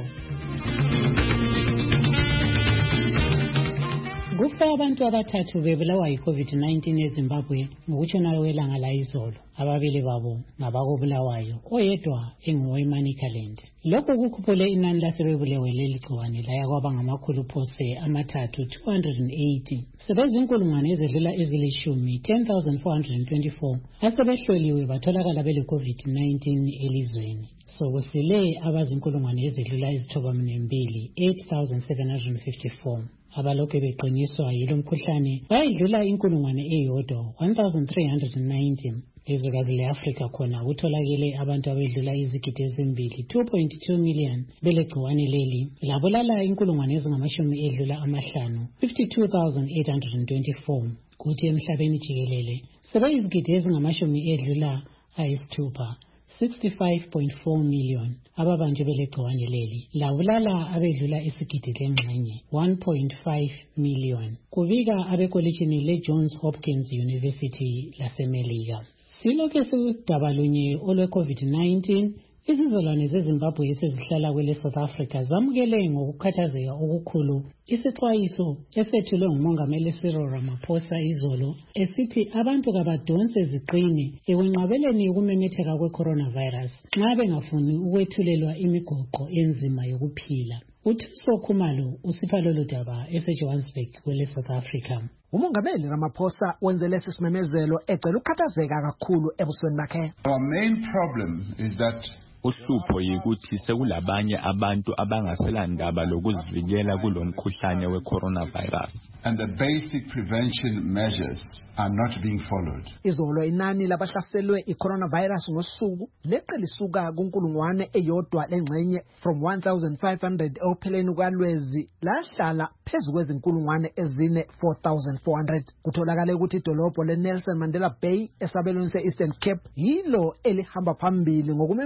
Kufa abantu abathathu bebulawa yi-COVID nineteen eZimbabwe ngokutshona kwelanga la izolo, ababili babo ngabakobulawayo, oyedwa engoweManicaland. Lokhu kukhuphule inani lasebebulewe leli gciwane laya kwaba ngamakhulu phose amathathu two hundred eighty. Sebezinkulungwane ezedlula ezilishumi ten thousand four hundred twenty-four asebehloliwe batholakala bele-COVID nineteen elizweni. Sokusile abazinkulungwane ezedlula izithoba mbili eight thousand seven hundred fifty-four. Abalokhu beqiniswa yilo mkhuhlane bayidlula inkulungwane eyodwa one thousand three hundred ninety. Ezwekazi le-Afrika khona kutholakele abantu abedlula izigidi ezimbili two point two million belegciwane leli labulala inkulungwane ezingamashumi edlula amahlanu fifty-two thousand eight hundred twenty-four. Kuthi emhlabeni jikelele sebeyizigidi ezingamashumi edlula ayisithupha sixty-five point four million ababanjwe belegciwane leli labulala abedlula isigidi lengxenye one point five million, kubika abekolitshini le-Johns Hopkins University laseMelika. Silokhu sidaba lunye olwe-COVID nineteen, izizalwane zeZimbabwe esezihlala kwele South Africa zamukele ngokukhathazeka okukhulu isixwayiso esethulwe nguMongameli Cyril Ramaphosa izolo esithi abantu kabadonse ziqine ekwenqabeleni ukumemetheka kwe-coronavirus nxa bengafuni ukwethulelwa imigoqo enzima yokuphila. Uthuso Khumalo usipha lolu daba eseJohannesburg kwele South Africa. uMongameli Ramaphosa wenze lesi simemezelo ecela ukukhathazeka kakhulu ebusweni bakhe. Our main problem is that uhlupho yikuthi sekulabanye abantu abangaselandaba lokuzivikela kulomkhuhlane we-coronavirus. And the basic prevention measures are not being followed. Izolo inani labahlaselwe i-coronavirus ngosuku leqe lisuka kunkulungwane eyodwa lengxenye from one thousand five hundred opheleni kwaLwezi lahlala phezu kwezinkulungwane ezine four thousand four hundred. Kutholakale ukuthi idolobho leNelson Mandela Bay esabelweni se-Eastern Cape yilo elihamba phambili ngokumemethekisa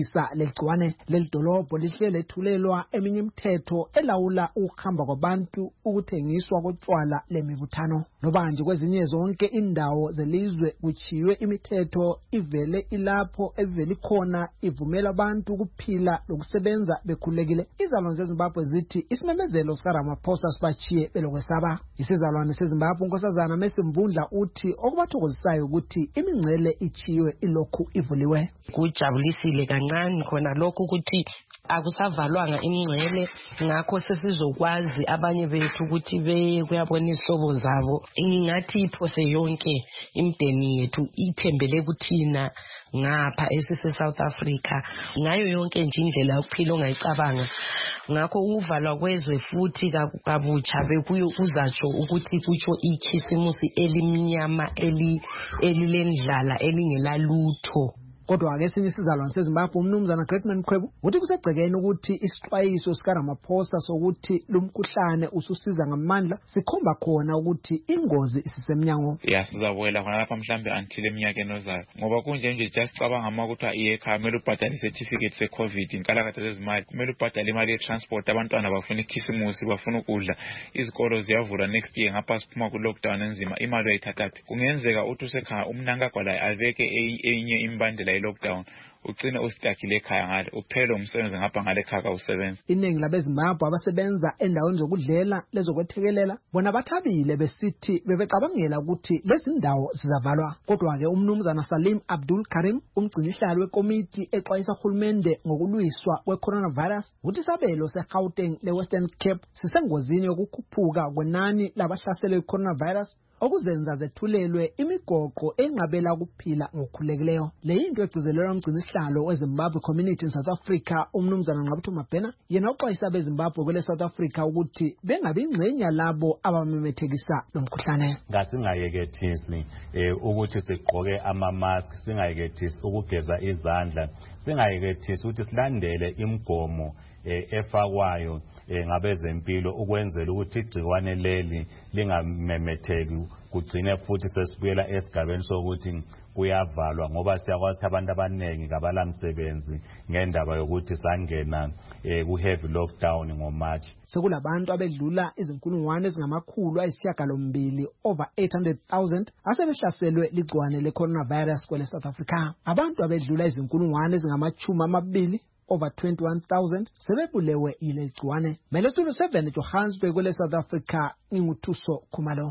ukwehlisa legciwane lelidolobho lihle lethulelwa eminye imithetho elawula ukuhamba kwabantu, ukuthengiswa kotshwala lemibuthano. Noba nje kwezinye zonke indawo zelizwe kuchiywe imithetho ivele ilapho evele ikhona ivumela abantu ukuphila lokusebenza bekhulekile. Izalwane zeZimbabwe zithi isimemezelo sikaRamaphosa sibachiye belokwesaba. Isizalwane seZimbabwe unkosazana Mesimvundla uthi okubathokozisayo ukuthi imingcele ichiywe ilokhu ivuliwe. Kujabulisile kancane khona lokho ukuthi akusavalwanga imingcele, ngakho sesizokwazi abanye bethu ukuthi beye kuyabona isobo zabo. Ngingathi iphose yonke imdeni yethu ithembele kuthina ngapha esise South Africa, ngayo yonke nje indlela yokuphila ongayicabanga. Ngakho uvalwa kwezwe futhi kabutsha bekuyo kuzatsho ukuthi kutsho ikhisimusi elimnyama eli elilendlala elingelalutho. Kodwa ke esinye isizalwane seZimbabwe umnumzana Greatman Mkhwebu uthi kusegcekeni ukuthi isixwayiso sikaRamaphosa sokuthi lumkhuhlane ususiza ngamandla sikhomba khona ukuthi ingozi isisemnyango. Ya sizabuyela khona lapha mhlambe until eminyakeni ozayo, ngoba kunje nje just cabanga ama ukuthi ayekhaya kumele ubhadale certificate se COVID inkalakatha zezimali, kumele ubhadale imali ye transport, abantwana bafuna ikhisimusi, bafuna ukudla, izikolo ziyavula next year ngapha siphuma ku lockdown enzima, imali uyayithathapi. Kungenzeka uthi usekhaya umnanga kwala aveke enye imbandela lockdown ugcina ustakile ekhaya ngale uphele umsebenzi ngapha ngale ekhaya kawusebenza. Iningi labeZimbabwe abasebenza endaweni zokudlela lezokwethekelela bona bathabile besithi bebecabangela ukuthi lezi ndawo zizavalwa. Kodwa ke umnumzana Salim Abdul Karim umgcinihlalo wekomiti exwayisa uhulumende ngokulwiswa kwe-coronavirus uthi isabelo se-Gauteng le-Western Cape sisengozini yokukhuphuka kwenani labahlaselwe yi-coronavirus okuzenza zethulelwe imigoqo enqabela ukuphila ngokukhululekileyo. Le yinto egcizelelwa umgcinisihlalo weZimbabwe Community in South Africa umnumzana Nqabutho Mabhena, yena uxwayisa abeZimbabwe kwele South Africa ukuthi bengabi ingxenye labo abamemethekisa lomkhuhlane. Ngasingayekethisi ukuthi sigqoke ama-mask, singayekethisi ukugeza izandla, singayekethisi ukuthi silandele imigomo efakwayo ngabezempilo ukwenzela ukuthi igciwane leli lingamemetheki, kugcine futhi sesibuyela esigabeni sokuthi kuyavalwa, ngoba siyakwazi ukuthi abantu abaningi kabalamsebenzi ngendaba yokuthi sangena ku heavy lockdown ngoMarch. Sekulabantu abedlula izinkulungwane ezingamakhulu ayisishiyagalombili over eight hundred thousand asebehlaselwe ligciwane le-coronavirus kwele South Africa. Abantu abedlula izinkulungwane ezingamachumi amabili over twenty-one thousand sebebulewe yile gciwane. Melesulu seven Johannesburg kwele South Africa, nginguthuso Khumalo.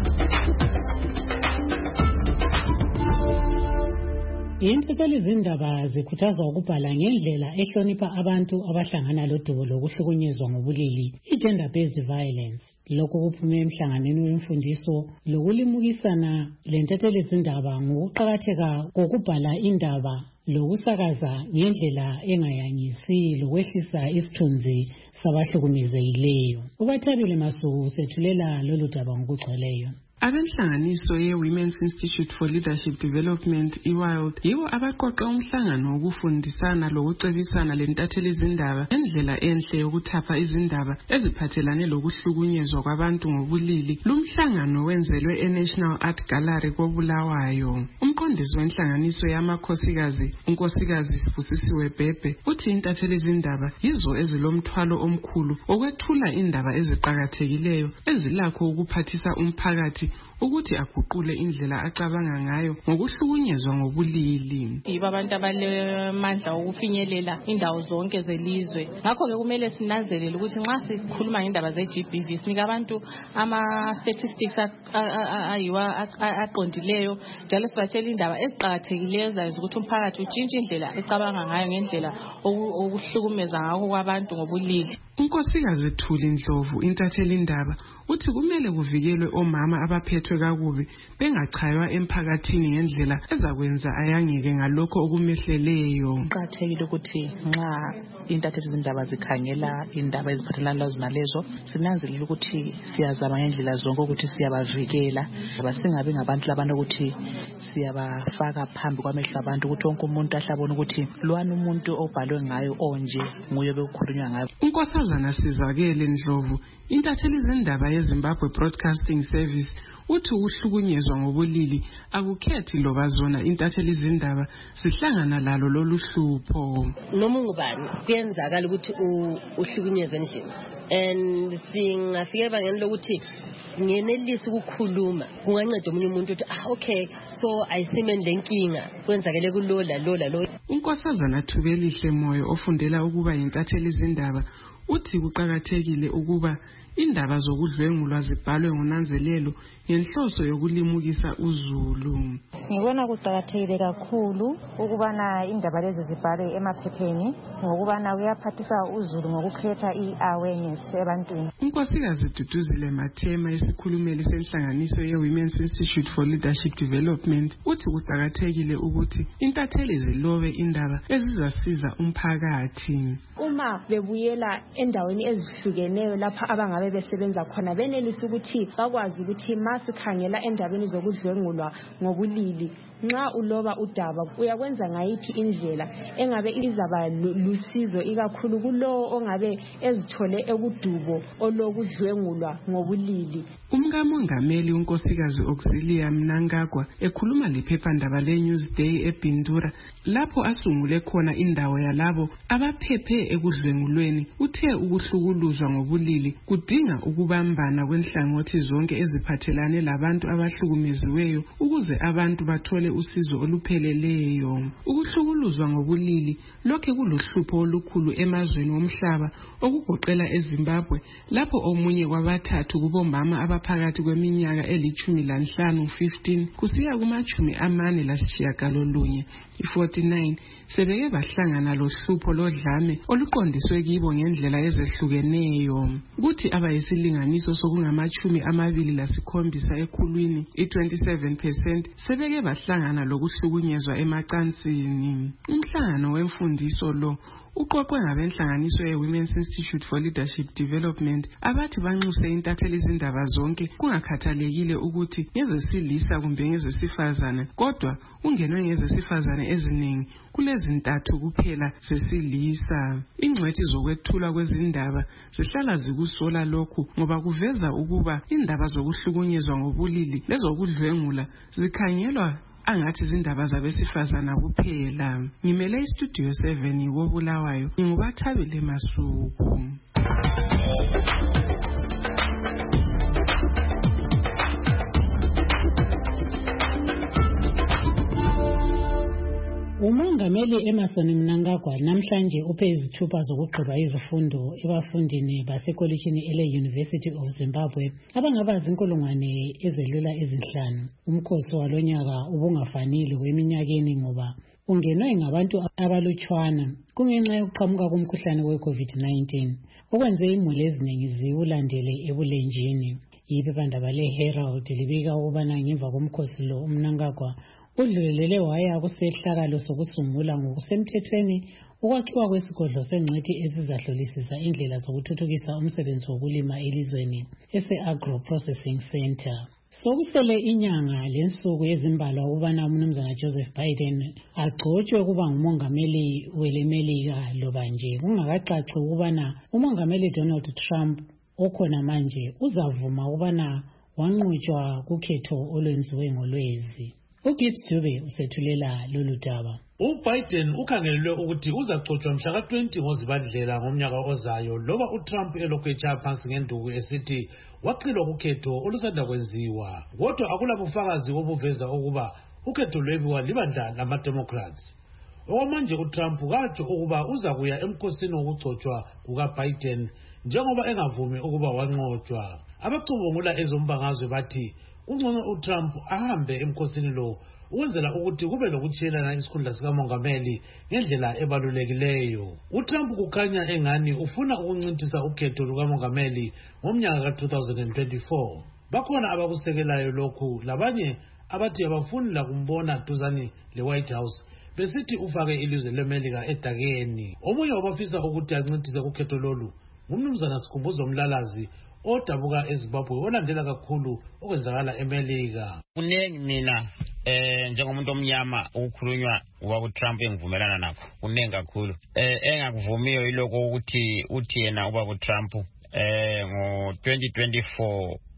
Intetho izindaba zikhuthazwa ukubhala ngendlela ehlonipha abantu abahlangana lodubo lokuhlukunyezwa ngobulili, i-gender based violence. Lokhu kuphume emhlanganweni wemfundiso lokulimukisana lentetho izindaba ngokuqhakatheka kokubhala indaba lokusakaza ngendlela engayangisi lokwehlisa isithunzi sabahlukumezekileyo. Ubathabile Masuku sethulela lolu daba ngokugcweleyo. Abenhlanganiso ye-Women's Institute for Leadership Development i-WILD yibo abaqoqe umhlangano wokufundisana lokucebisana lentatheli izindaba endlela enhle yokuthapha izindaba eziphathelane lokuhlukunyezwa kwabantu ngobulili. Lumhlangano wenzelwe e-National Art Gallery koBulawayo. Umqondisi wenhlanganiso yamakhosikazi unkosikazi Sibusisiwe Bhebhe uthi intatheli izindaba yizo ezilomthwalo omkhulu okwethula indaba eziqhakathekileyo ezilakho ukuphathisa umphakathi ukuthi aguqule indlela acabanga ngayo ngokuhlukunyezwa ngobulili. Yiba abantu abalemandla ukufinyelela indawo zonke zelizwe. Ngakho ke kumele sinanzelele ukuthi nxa sikhuluma ngendaba ze-G B V sinika abantu ama-statistics ayiwa aqondileyo, njalo sibatshela indaba eziqhakathekileyo ezayenza ukuthi umphakathi utshintshe indlela ecabanga ngayo ngendlela okuhlukumeza ngakho kwabantu ngobulili. Unkosikazi Thuli Ndlovu intatheli indaba uthi kumele kuvikelwe omama abaphethwe kakubi bengachaywa emphakathini ngendlela ezakwenza ayangeke ngalokho okumehleleyo. Kuqakathekile ukuthi nxa intatheli izindaba zikhangela indaba eziphathelana nalezo sinanzelela ukuthi siyazama ngendlela zonke ukuthi siyabavikela, abasingabi ngabantu labantu ukuthi siyabafaka phambi kwamehlo abantu ukuthi wonke umuntu ahlabona ukuthi lwana umuntu obhalwe ngayo onje nguye bekukhulunywa ngayo. Unkosazana Sizakele Ndlovu intatheli izindaba yeZimbabwe Broadcasting Service uthi ukuhlukunyezwa ngobulili akukhethi loba zona intatheli izindaba sihlangana lalo lolu hlupho. Noma ungubani kuyenzakala ukuthi uhlukunyezwe endlini and singafike ebangeni lokuthi ngenelisi ukukhuluma kunganceda omunye umuntu ukuthi ah okay so ayisimeni lenkinga kwenzakele kulola lola lo. uNkosazana Thubelihle Moyo ofundela ukuba yintatheli izindaba uthi kuqhakathekile ukuba indaba zokudlwengulwa zibhalwe ngonanzelelo ngenhloso yokulimukisa uZulu. Ngibona kuqhakathekile kakhulu ukubana indaba lezi zibhalwe emaphepheni ngokubana kuyaphathisa uZulu ngokukhetha i-awareness ebantwini. uNkosikazi Duduzile Mathema isikhulumeli senhlanganiso ye-Women's Institute for Leadership Development uthi kuqhakathekile ukuthi intatheli zilobe indaba ezizasiza umphakathi. Uma bebuyela endaweni ezihlukeneyo lapha abangabe besebenza khona benelisa ukuthi bakwazi ukuthi masikhangela endabeni zokudlwengulwa ngobulili nxa uloba udaba uyakwenza ngayiphi indlela engabe izaba lusizo ikakhulu kulowo ongabe ezithole ekudubo olokudlwengulwa ngobulili. Umkamongameli uNkosikazi Auxilia Mnangagwa ekhuluma lephephandaba le-Newsday eBindura lapho asungule khona indawo yalabo abaphephe ekudlwengulweni uthe ukuhlukuluzwa ngobulili kudinga ukubambana kwenhlangothi zonke eziphathelane labantu abahlukumeziweyo ukuze abantu bathole usizo olupheleleyo. Ukuhlukuluzwa ngobulili lokhe kuluhlupho olukhulu emazweni omhlaba okugoqela eZimbabwe lapho omunye kwabathathu kubomama abaphakathi kweminyaka elithumi lanhlanu fifteen kusiya kumachumi amane lasishiyagalolunye forty-nine sebeke bahlangana lohlupho lodlame oluqondiswe kibo ngendlela ezehlukeneyo. Kuthi abayisilinganiso sokungamachumi amabili lasikhombisa ekhulwini i-twenty-seven percent sebeke bahlangana lokuhlukunyezwa emacansini. Umhlangano wemfundiso lo uqoqwe ngabenhlanganiso ye-Women's Institute for Leadership Development abathi banxuse intatheli izindaba zonke kungakhathalekile ukuthi ngezesilisa kumbe ngezesifazane kodwa ungenwe ngezesifazane eziningi kulezintathu kuphela zesilisa. Ingcwethi zokwethula kwezindaba zihlala zikusola lokhu ngoba kuveza ukuba indaba zokuhlukunyezwa ngobulili lezokudlwengula zikhangelwa angathi izindaba zabesifazana kuphela. Ngimele iStudio seven woBulawayo ngingubathabile Masuku. Umongameli Emerson Mnangagwa namhlanje uphe izithupha zokugqiba izifundo ebafundini basekolishini ele-University of Zimbabwe abangaba zinkulungwane ezedlula ezinhlanu. Umkhosi walonyaka ubungafanele kweminyakeni ngoba ungenwe ngabantu abalutshwana kungenxa yokuqhamuka komkhuhlane we-COVID nineteen okwenze imuli eziningi ziwulandele ebulenjini. Iphephandaba le-Herald libika ukubana ngemva komkhosi lo uMnangagwa udlulele waya kusehlakalo sokusungula ngokusemthethweni ukwakhiwa kwesigodlo sengcwethi ezizahlolisisa indlela zokuthuthukisa umsebenzi wokulima elizweni ese-Agro Processing Center. Sokusele inyanga lensuku ezimbalwa ukubana umnumzana Joseph Biden agcotshwe kuba ngumongameli welemelika loba nje kungakacaci ukubana umongameli Donald Trump okhona manje uzavuma ukubana wanqotshwa kukhetho olwenziwe ngolwezi. uGibbs Dube usethulela lolu daba. uBiden ukhangelelwe ukuthi uzagcotshwa mhla ka twenty ngoZibandlela ngomnyaka ozayo loba uTrump elokhu etshaya phansi ngenduku esithi waqilwa kukhetho olusanda kwenziwa. Kodwa akulabufakazi obuveza ukuba ukhetho lwebiwa libandla lama-Democrats. Okwamanje uTrump katsho ukuba uzakuya emkhosini wokugcotshwa kukaBiden njengoba engavumi ukuba wanqotshwa. Abacubungula ezombangazwe bathi ungcono uTrump ahambe emkhosini lo ukwenzela ukuthi kube lokutshiyelana isikhundla sikamongameli ngendlela ebalulekileyo. uTrump kukhanya engani ufuna ukuncintisa ukhetho lukamongameli ngomnyaka ka two thousand twenty-four. Bakhona abakusekelayo lokhu labanye abathi abafuni lakumbona duzane le-White House besithi ufake ilizwe leMelika edakeni. Omunye wabafisa ukuthi ancintise ukhetho lolu ngumnumzana Sikhumbuzo Mlalazi odabuka eZimbabwe olandela kakhulu okwenzakala eMelika. Kunengi mina eh njengomuntu omnyama ukukhulunywa uba uTrump engivumelana nakho kunengi kakhulu. Eh engakuvumiyo yiloko ukuthi uthi yena uba uTrump eh ngo twenty twenty-four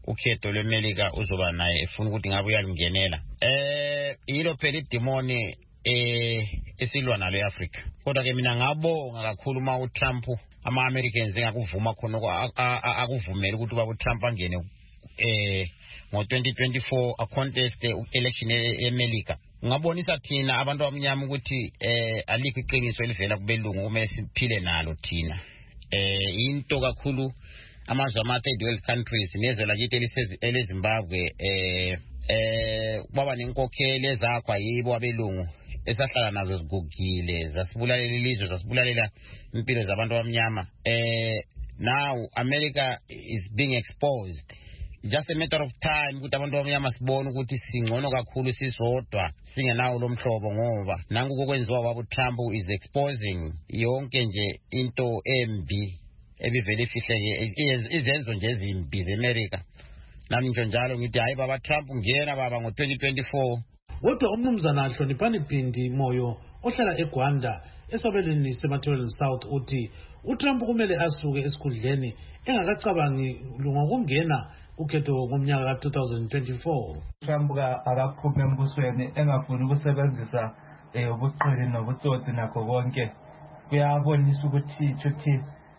ukhetho lweMelika uzoba naye efuna ukuthi ngabe uyalungenela eh yilo phela idemoni eh esilwa nalo eAfrica. Kodwa ke mina ngabonga kakhulu uma uTrump ama-Americans engakuvuma khona akuvumela ukuthi ubaba uTrump angene eh ngo twenty twenty-four a contest election eMelika. Ngabonisa thina abantu abamnyama ukuthi eh alikho iqiniso elivela kubelungu kumele siphile nalo thina. Eh into kakhulu amazwe ama-third world countries nezwe kithi eleZimbabwe eh eh baba nenkokheli ezakwa yibo abelungu esahlala nazo zigugile zasibulalela ilizwe zasibulalela impilo zabantu abamnyama. Eh now America is being exposed. Just a matter of time ukuthi abantu abamnyama sibone ukuthi singcono kakhulu sisodwa singenawo lo mhlobo ngoba nanku kokwenziwa baba uTrump is exposing yonke nje into embi ebivele ifihleke izenzo nje ezimbi zeAmerica. Nami nje njalo ngithi hayi baba Trump ngena baba ngo twenty twenty-four. Kodwa umnumzana Hloniphani Phindi Moyo ohlala eGwanda esabelweni seMathole South uthi uTrump kumele asuke esikhundleni engakacabangi ngokungena ukhetho ngomnyaka ka twenty twenty-four. Trump akaphuma embusweni engafuni ukusebenzisa ubuqili nobutsotsi nakho konke kuyabonisa ukuthi futhi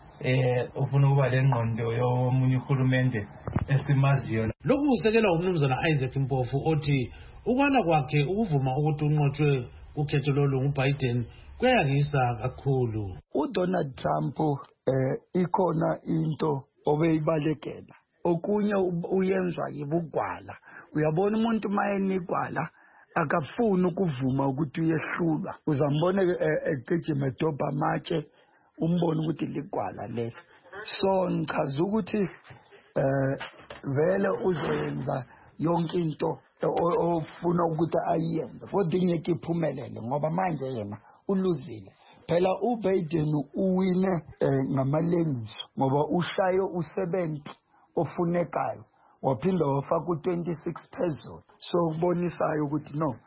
eh ufuna ukuba lengqondo yomunye uhulumende esimaziyo. Lokhu kusekela umnumzana Isaac Mpofu othi ukwana kwakhe ukuvuma ukuthi unqotshwe ukhetho lolu nguBiden kuyangisa kakhulu. uDonald Trump eh ikhona into obeyibalekela okunye uyenzwa yibugwala. Uyabona umuntu mayenigwala akafuni ukuvuma ukuthi uyehlulwa. Uzambona egijima edobha amatshe umbona ukuthi ligwala lesi. So ngichaza ukuthi eh vele uzoyenza yonke into ofuna ukuthi ayenze kodwa ingeke iphumelele ngoba manje yena uluzile. Phela uBiden uwine ngamalengiso ngoba ushaye u-seventy ofunekayo waphinda wafaka u-twenty-six phezulu. So kubonisayo ukuthi no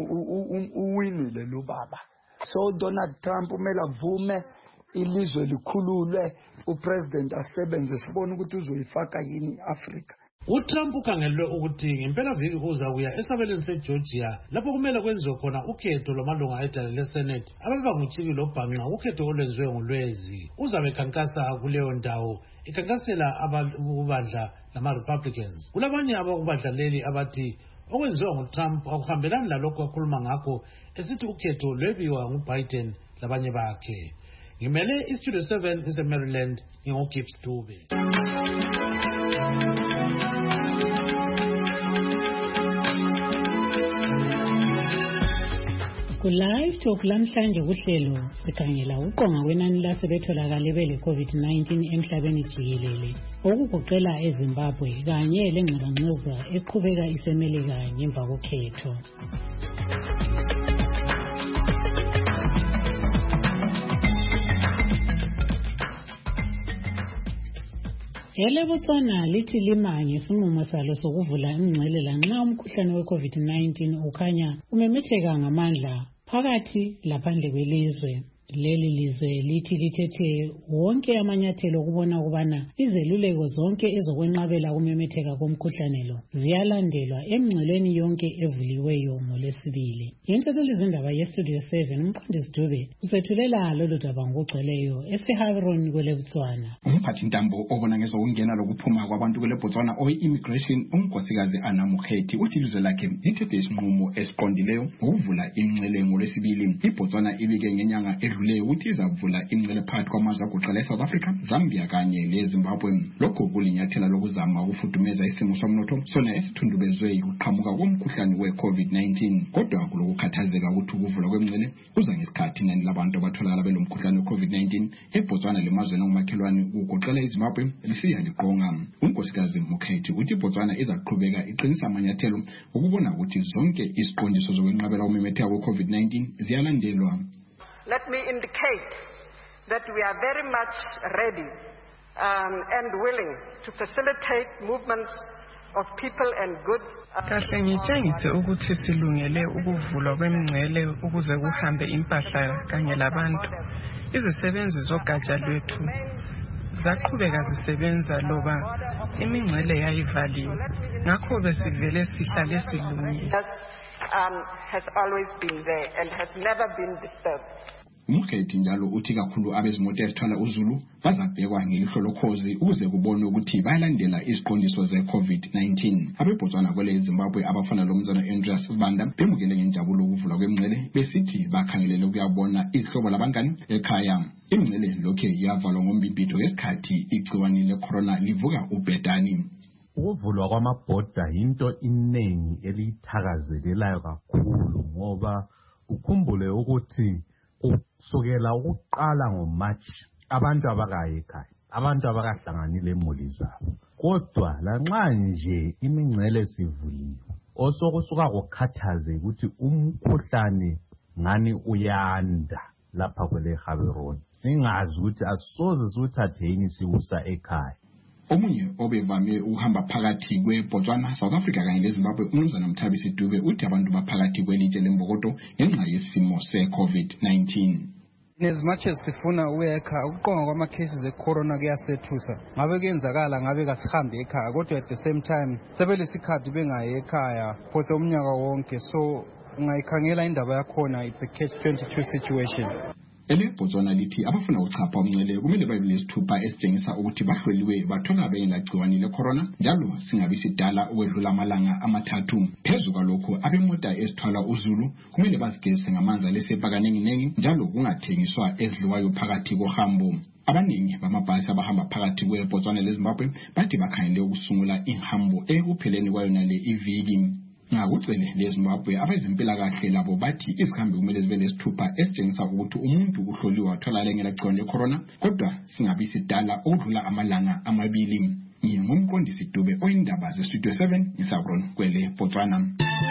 uwinile lo baba. So Donald Trump umele avume ilizwe likhululwe upresident asebenze sibone ukuthi uzoyifaka yini iAfrica. uTrump ukhangelwe ukuthi ngempela viki uzakuya esabelweni seGeorgia lapho kumele kwenziwe khona ukhetho lwamalunga edala leSenate ababa nguchiki lobhanqa ukhetho olwenziwe ngolwezi. Uzabe khankasa kuleyo ndawo ikhankasela ababandla lama-Republicans. Kulabanye abakubadlaleli abathi okwenziwa nguTrump akuhambelani lalokho akhuluma ngakho esithi ukhetho lwebiwa nguBiden labanye bakhe. Ngimele iStudio seven eseMaryland ngingoGibbs Dube. Ku-live talk lamhlanje kuhlelo sikhangela uqonga kwenani lasebetholakale bele COVID nineteen emhlabeni jikelele okugoqela eZimbabwe kanye lengxabangxoza eqhubeka isemelika ngemva kokhetho. Elebotswana lithi lima ngesinqumo salo sokuvula ingcele lanxa umkhuhlane we-COVID nineteen ukhanya umemetheka ngamandla phakathi laphandle kwelizwe. Leli lizwe lithi lithethe wonke amanyathelo ukubona ukubana izeluleko zonke ezokwenqabela ukumemetheka komkhuhlane lo ziyalandelwa emngcelweni yonke evuliweyo ngolwesibili. Yintetho izindaba yeStudio seven umqondisi Dube usethulela lolu daba ngokugcweleyo eseHaveron kweleBotswana. Umphathi ntambo obona ngezokungena lokuphuma kwabantu kweleBotswana oyi-immigration unkosikazi Anna Mukhethi uthi ilizwe lakhe lithethe isinqumo esiqondileyo ukuvula ingcele ngolwesibili. iBotswana ibike ngenyanga edluleyo ukuthi izavula ingcele phakathi kwamazwe agoqela eSouth Africa, Zambia kanye leZimbabwe. Lokho kulinyathela lokuzama ukufudumeza isimo somnotho sona esithundubezwe ukuqhamuka komkhuhlane we-COVID nineteen. Kodwa kulokukhathazeka ukuthi ukuvula kwemngcele kuza ngesikhathi inani labantu abatholakala belo mkhuhlane we-COVID nineteen eBotswana lemazweni ongumakhelwane ugoqela iZimbabwe lisiya liqonga. Unkosikazi Mukhethi uthi iBotswana izaqhubeka iqinisa amanyathelo ukubona ukuthi zonke iziqondiso zokwenqabela ukumemetheka kwe-COVID nineteen ziyalandelwa. Let me indicate that we are very much ready um, and willing to facilitate movements of people and goods. Kahle ngitshengise ukuthi silungele ukuvulwa kwemngcele ukuze kuhambe impahla kanye labantu. Izisebenzi zogatsha lwethu zaqhubeka zisebenza loba imingcele yayivaliwe ngakho besivele sihlale silungile. Um, has always been there and has never been disturbed. Umkhethi njalo uthi kakhulu abezimoto ezithwala uzulu bazabhekwa ngelihlo lokhozi ukuze kubonwe ukuthi bayalandela iziqondiso ze-COVID nineteen. Abebhotswana kwele Zimbabwe abafana lomzana Andreas Banda bemukele ngenjabulo ukuvula kwemngcele besithi bakhangelele ukuyabona izihlobo labangani ekhaya. Imngcele lokhe yavalwa ngombibhidvo ngesikhathi igciwane le-corona livuka ubhedani. Ukuvulwa kwamabhoda yinto iningi elithakazelelayo kakhulu ngoba ukhumbule ukuthi kusukela ukuqala ngoMarch abantu abakayi ekhaya, abantu abakahlanganile emuli zabo. Kodwa lanxa nje imingcele sivuliwe, osokusuka kokhathaze ukuthi umkhuhlane ngani uyanda lapha kwele Gaborone. Singazi ukuthi asoze siwuthatheni siwusa ekhaya. Omunye obevame ukuhamba phakathi kweBotswana, South Africa kanye leZimbabwe uMnumzana Mthabisi Dube uthi abantu baphakathi kwelitshe lembokodo ngenxa yesimo se-COVID nineteen. As much as sifuna uyekhaya ukuqonga kwama cases ecorona kuyasethusa ngabe kuyenzakala ngabe kasihambe ekhaya kodwa at the same time sebelesikhathi bengayi ekhaya phose umnyaka wonke, so ungayikhangela indaba yakhona it's a catch twenty-two situation. Ele Botswana lithi abafuna uchapha umncele kumele babe lesithupha esitshengisa ukuthi bahloliwe bathola bengelagciwane le-corona njalo singabi sidala ukwedlula amalanga amathathu. Phezu kwalokho abemota ezithwala uzulu kumele bazigezise ngamanzi alesepa kaningi njalo kungathengiswa ezidliwayo phakathi kohambo. Abaningi bamabhasi abahamba phakathi kweBotswana leZimbabwe bathi bakhangele ukusungula ihambo ekupheleni kwayona le iviki. Ngakucele leZimbabwe abezempilakahle labo bathi izikhambi kumele zibe lesithupha esitshengisa ukuthi umuntu uhloliwe watholakala ngelagciwane le-corona kodwa singabi sidala ukudlula amalanga amabili. Ngingumqondisi Dube oyindaba ze-Studio seven ngisabron kwele Botswana.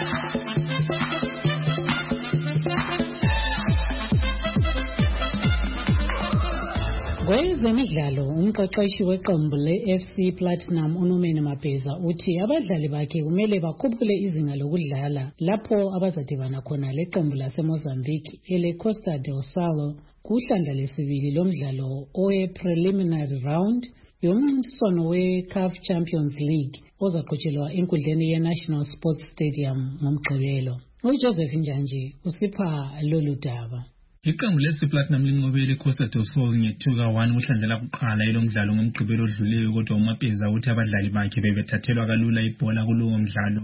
Kwezemidlalo umqeqeshi weqembu le-F C Platinum uNomene Mabheza uthi abadlali bakhe kumele bakhuphule izinga lokudlala lapho abazadibana khona leqembu laseMozambique ele-Costa del Sol kuhlandla lesibili lomdlalo owe-preliminary round yomncintiswano we-CAF Champions League ozaqhutshelwa enkundleni ye-National Sports Stadium ngomgqibelo. UJoseph Njanji usipha lolu daba. Iqembu le-F C Platinum linqobele iCosta del Sol nge-two ka one kuhlandlela kuqala elomdlalo ngomgqibelo odluleyo kodwa uMabheza uthi abadlali bakhe bebethathelwa kalula ibhola kulowo mdlalo.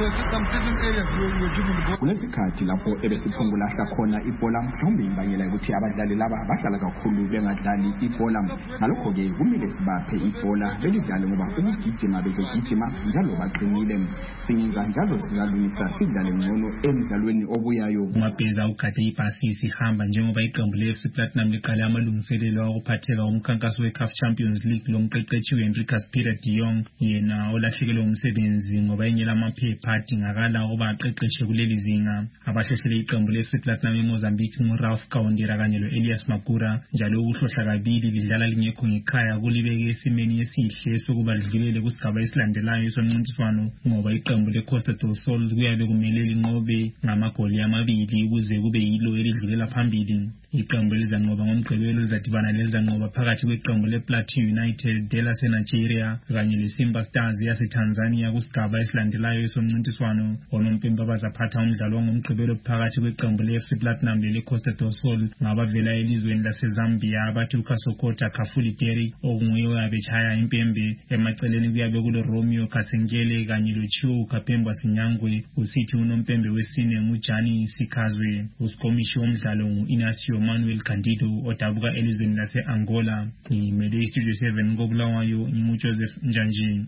Kulesikhathi lapho ebesiphungulahla khona ibhola mhlawumbe imbangela ukuthi abadlali laba bahlala kakhulu bengadlali ibhola. Ngalokho-ke kumele sibaphe ibhola belidlale ngoba ukugijima begijima njalo baqinile. Singenza njalo sizalungisa sidlale ngcono emdlalweni obuyayo. uMabheza ugade ibhasi sihamba njengoba iqembu le-F C Platinum liqale amalungiselelo okuphatheka umkhankaso we-CAF Champions League lomqeqeshi uHenricus Peter de Jong yena olahlekelwe umsebenzi ngoba enyela amaphepha adingakala ukuba aqeqeshe kuleli zinga. Abahlohlele iqembu le-F C Platinum eMozambique nguRalph Kawundera kanye lo-Elias Magura njalo ukuhlohla kabili lidlala lingekho ngekhaya kulibeke esimeni esihle sokuba lidlulele kusigaba esilandelayo somncintiswano ngoba iqembu le-Costa del Sol kuyabe kumele linqobe ngamagoli amabili ukuze kube yilo elidlulela phambili. Iqembu lizanqoba ngomgqibelo lizadibana lelizanqoba phakathi kweqembu lePlateau United de laseNigeria kanye leSimba Stars yaseTanzania kusigaba esilandelayo somncintiswano. Onompembe bazaphatha umdlalo ngomgqibelo phakathi kweqembu le-F C Platinum lele-Costa del Sol ngabavela elizweni laseZambia abathi uKasokota Kafuli Derry okunguye oyabetshaya impembe. Emaceleni kuyabe kulo Romeo Kasengele kanye loChiwo Kapemba Sinyangwe, usithi unompembe wesine nguJani Sikazwe, uskomishi womdlalo ngu-Inacio Manuel Candido odabuka elizweni lase-Angola. Ngimele iStudio seven koBulawayo nginguJoseph Njanji.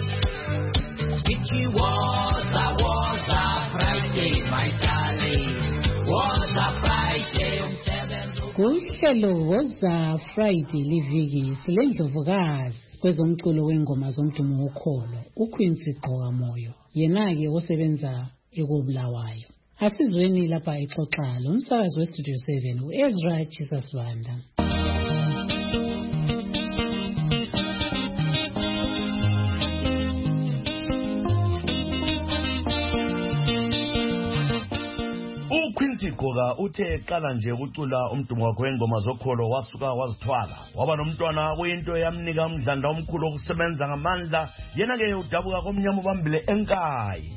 Kuhlelo Woza Friday liviki silendlovukazi kwezomculo wengoma zomdumo wokholo uQuincy Gqoka Moyo, yena-ke osebenza ekoBulawayo. Asizweni lapha exoxa lo umsakazi weStudio seven uEzra Jesus Banda. uQuincy uthi Gqoka uthe qala nje ukucula umdumo wakhe wengoma zokholo wasuka wazithwala waba nomntwana kuyinto yamnika umdlandla omkhulu okusebenza ngamandla yena ke udabuka komnyama ubambile enkayi.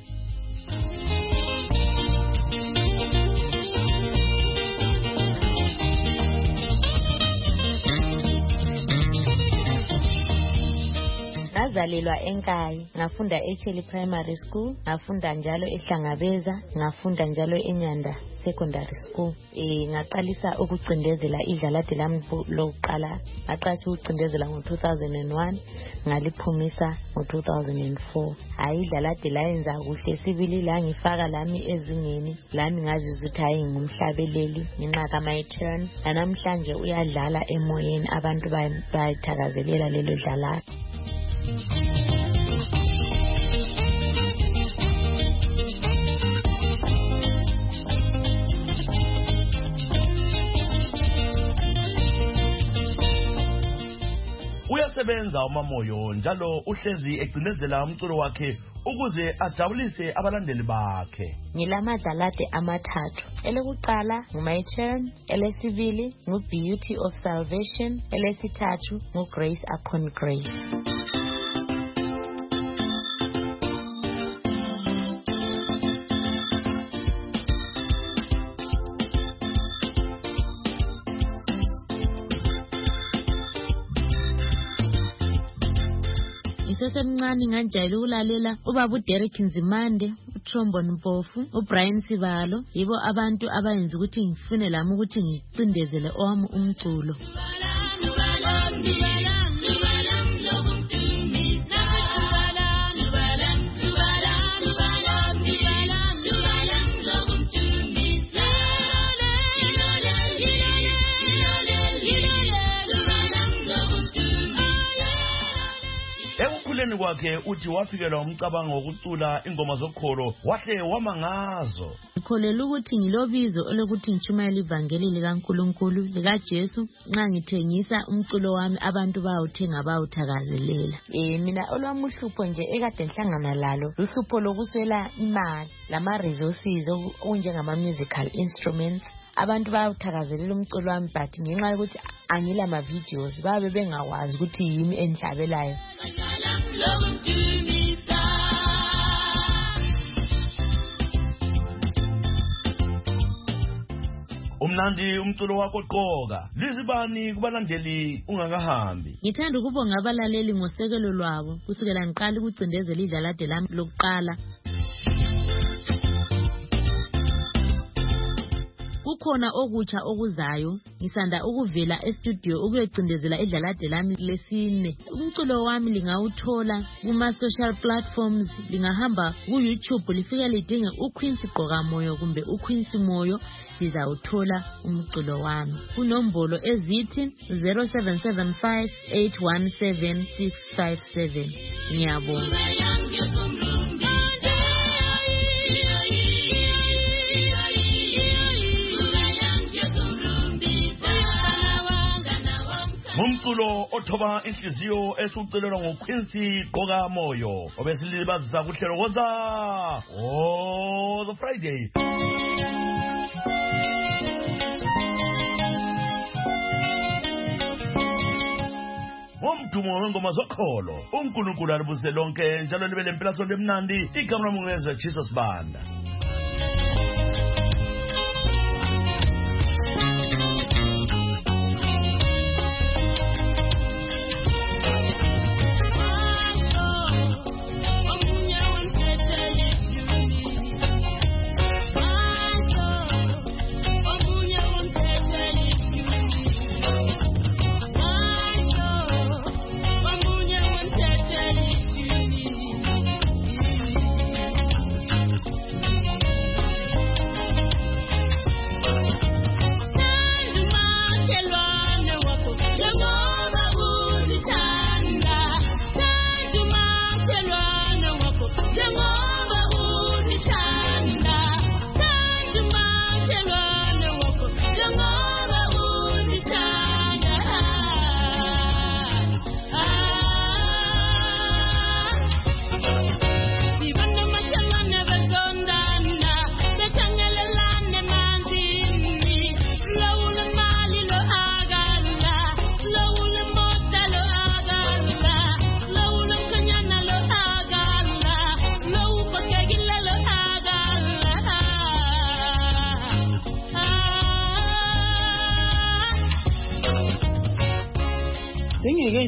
Ngazalelwa eNkayi, ngafunda eCheli Primary School, ngafunda njalo eHlangabeza, ngafunda njalo eNyanda Secondary School. Eh ngaqalisa ukucindezela idlalade lami lokuqala, ngaqalisa ukucindezela ngo-two thousand one, ngaliphumisa ngo-two thousand four. Hayi idlalade layenza kuhle sibili la ngifaka lami ezingeni, lami ngazizwa ukuthi hayi ngumhlabeleli ngenxa kama turn. Namhlanje uyadlala emoyeni, abantu bayithakazelela lelo dlala. Uyasebenza uMamoyo njalo uhlezi egcinezela umculo wakhe ukuze ajabulise abalandeli bakhe. Ngilamadlalade amathathu. Elokuqala nguMy Turn, elesibili nguBeauty of Salvation, elesithathu nguGrace Upon Grace. Ngisesemncane ngajayela ukulalela ubaba uDerek Nzimande, uTrombone Mpofu, uBrian Sibalo, yibo abantu abayenza ukuthi ngifune lami ukuthi ngicindezele owami umculo. Ekukhuleni kwakhe uthi wafikelwa umcabango wokucula ingoma zokholo wahle wamangazo. Ngikholela ukuthi ngilobizo olokuthi ngishumayela ivangeli likaNkulunkulu likaJesu nxa ngithengisa umculo wami abantu bawuthenga bawuthakazelela. Eh mina olwami uhlupho nje ekade ngihlangana lalo luhlupho lokuswela imali lama resources okunjengama musical instruments. Abantu bayawuthakazelela umculo wami but ngenxa yokuthi angila ma videos babe bengawazi ukuthi yimi enhlabelayo. Umnandi umculo wakho Gqoka, lizibani kubalandeli ungakahambi. Ngithanda ukubonga abalaleli ngosekelo lwabo kusukela ngiqala ukucindezela idlalade lami lokuqala. Kukhona okutsha okuzayo, ngisanda ukuvela e-studio ukuyocindezela idlalade lami lesine. Umculo wami lingawuthola kuma social platforms, lingahamba ku YouTube lifike lidinge uQuincy Gqoka Moyo kumbe uQuincy Moyo, lizawuthola umculo wami. Kunombolo ezithi zero seven seven five eight one seven six five seven. Ngiyabonga. Umculo othoba inhliziyo esucelelwa ngoQuincy Gqoka Moyo obesilibazisa kuhlelo woza oh the Friday. Umdumo wengoma zokholo uNkulunkulu alibuse lonke njalo libe lempela sonto emnandi. Igama lami ngezwe Jesus Banda.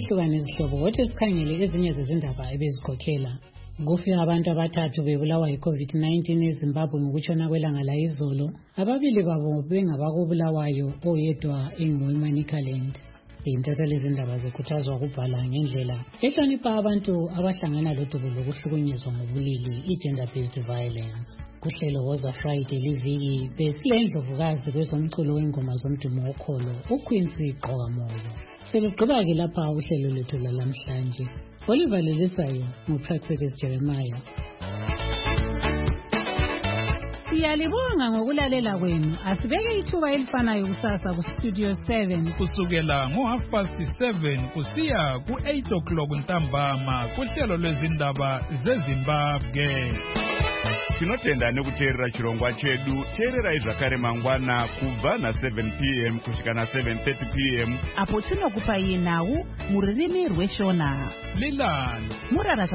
ayehlukana izihlobo kodwa sikhangele ezinye zezindaba ebezikhokhela. Kufika abantu abathathu bebulawa yi-COVID nineteen eZimbabwe ngokutshona kwelanga layizolo. Ababili babo bengabakobulawayo, oyedwa engoweManicaland. Intatheli izindaba zikhuthazwa ukubhala ngendlela ehlonipha abantu abahlangana lodubo lokuhlukunyezwa ngobulili, i-gender based violence. Kuhlelo Woza Friday liviki besilendlovukazi kwezomculo wengoma zomdumo wokholo uQuincy Gqokamoyo. Selugqiba-ke lapha uhlelo lethu lalamhlanje. Oliver Lelisayo nguPractice Jeremiah. Siyalibonga ngokulalela kwenu. Asibeke ithuba elifanayo kusasa ku Studio seven kusukela ngo half past seven kusiya ku eight o'clock ntambama kuhlelo lwezindaba zeZimbabwe. Tinotenda nekuteerera chirongwa chedu. Teerera zvakare mangwana kubva na seven p m kusvika na seven thirty p m apo tinokupai nhau muririmi rweshona. Lilani Murara